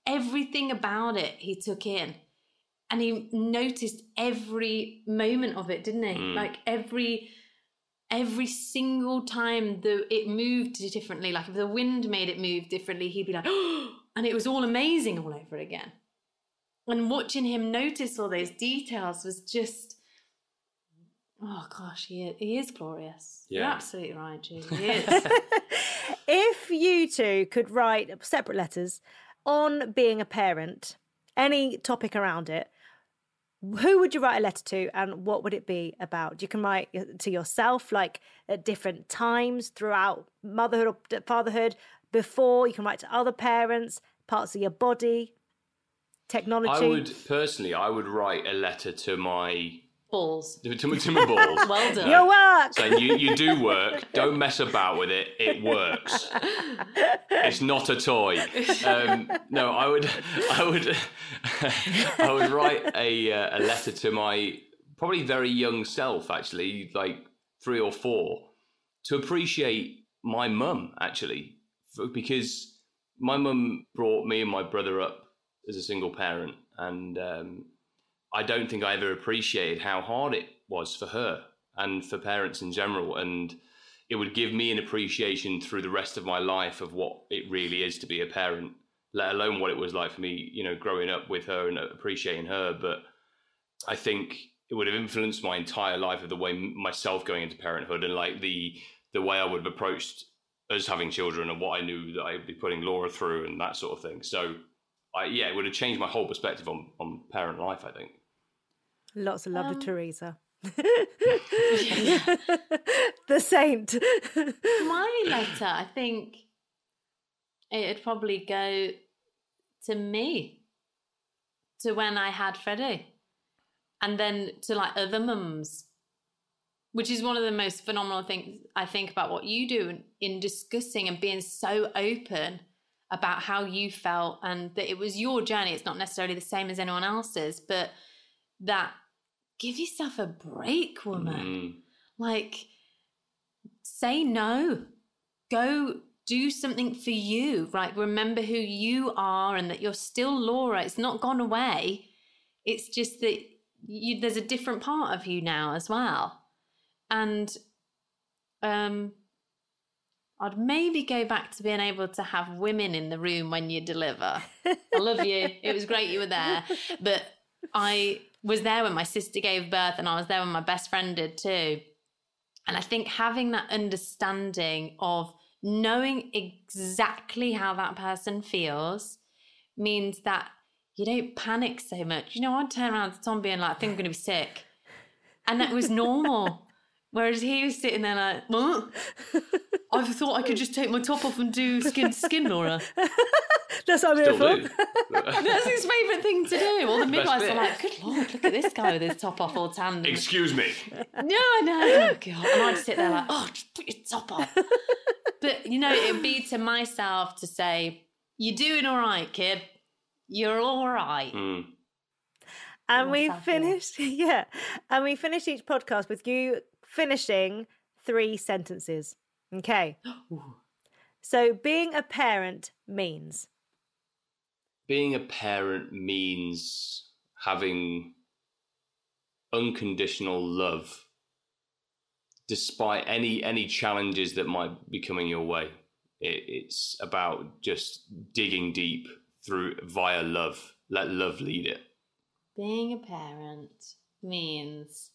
everything about it he took in. And he noticed every moment of it, didn't he? Mm. Like every every single time the it moved differently. Like if the wind made it move differently, he'd be like, oh, and it was all amazing all over again. And watching him notice all those details was just, oh gosh, he is, he is glorious. Yeah. You're absolutely right, Julie. He is. If you two could write separate letters on being a parent, any topic around it, who would you write a letter to and what would it be about? You can write to yourself, like at different times throughout motherhood or fatherhood, before. You can write to other parents, parts of your body, technology. I would, personally, I would write a letter to my... balls. To, to, to my balls. Well done. Your work! Saying, you, you do work, don't mess about with it, it works. It's not a toy. Um, no, I would... I would... I would write a uh, a letter to my probably very young self, actually, like three or four, to appreciate my mum, actually, because my mum brought me and my brother up as a single parent, and um, I don't think I ever appreciated how hard it was for her and for parents in general, and it would give me an appreciation through the rest of my life of what it really is to be a parent, let alone what it was like for me, you know, growing up with her and appreciating her. But I think it would have influenced my entire life of the way myself going into parenthood and like the the way I would have approached us having children and what I knew that I would be putting Laura through and that sort of thing. So, I, yeah, it would have changed my whole perspective on, on parent life, I think. Lots of love um, to Teresa. The saint. My letter, I think it'd probably go to me, to when I had Freddie, and then to like other mums, which is one of the most phenomenal things I think about what you do in, in discussing and being so open about how you felt and that it was your journey. It's not necessarily the same as anyone else's, but that give yourself a break, woman. Mm. Like, say no. Go do something for you. Like, remember who you are and that you're still Laura. It's not gone away. It's just that you, there's a different part of you now as well. And um, I'd maybe go back to being able to have women in the room when you deliver. I love you. It was great you were there. But I was there when my sister gave birth, and I was there when my best friend did too. And I think having that understanding of knowing exactly how that person feels means that you don't panic so much. You know, I'd turn around to Tom being like, I think I'm going to be sick. And that was normal. Whereas he was sitting there like, what? I thought I could just take my top off and do skin to skin, Laura. That's what I'm here for. That's his favourite thing to do. All the midwives are like, good Lord, look at this guy with his top off all tanned. Excuse me. No, I know. Oh, God. And I'd sit there like, oh, just put your top on. But, you know, it'd be to myself to say, you're doing all right, kid. You're all right. Mm. And we finished, yeah, and we finished each podcast with you finishing three sentences. Okay. So being a parent means? Being a parent means having unconditional love despite any any challenges that might be coming your way. It, it's about just digging deep through via love. Let love lead it. Being a parent means,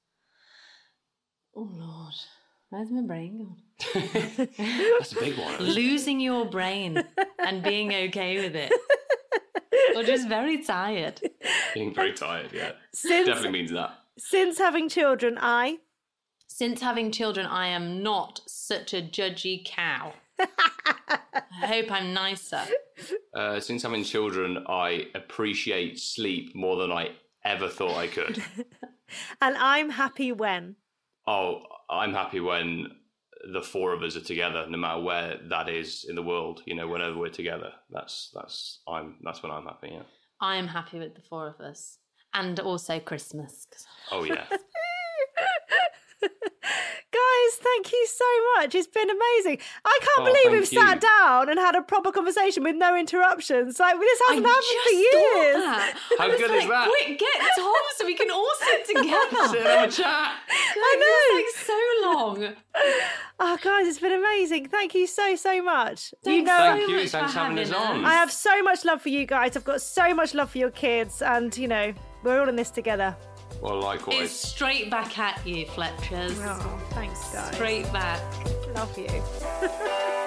oh Lord, where's my brain gone? That's a big one. Losing your brain and being okay with it. Or just very tired. Being very tired, yeah. Since, definitely means that. Since having children, I... Since having children, I am not such a judgy cow. I hope I'm nicer. Uh, since having children, I appreciate sleep more than I ever thought I could. And I'm happy when? Oh, I'm happy when the four of us are together, no matter where that is in the world. You know, whenever we're together, that's that's I'm that's when I'm happy. Yeah. I'm happy with the four of us, and also Christmas. Oh yeah. Guys, thank you so much. It's been amazing. I can't Oh, believe thank we've you. sat down and had a proper conversation with no interruptions. Like, this hasn't I happened just for years. thought that. How I was good like, is that? Quick, get Tom so we can all sit together. Sit and have a chat. I know. It's like so long. Oh, guys, it's been amazing. Thank you so, so much. Thanks you know, so Thank you. much Thanks for for having us having on. I have so much love for you guys. I've got so much love for your kids. And, you know, we're all in this together. Well, likewise. It's straight back at you, Fletchers. Oh, thanks, guys. Straight back. Love you.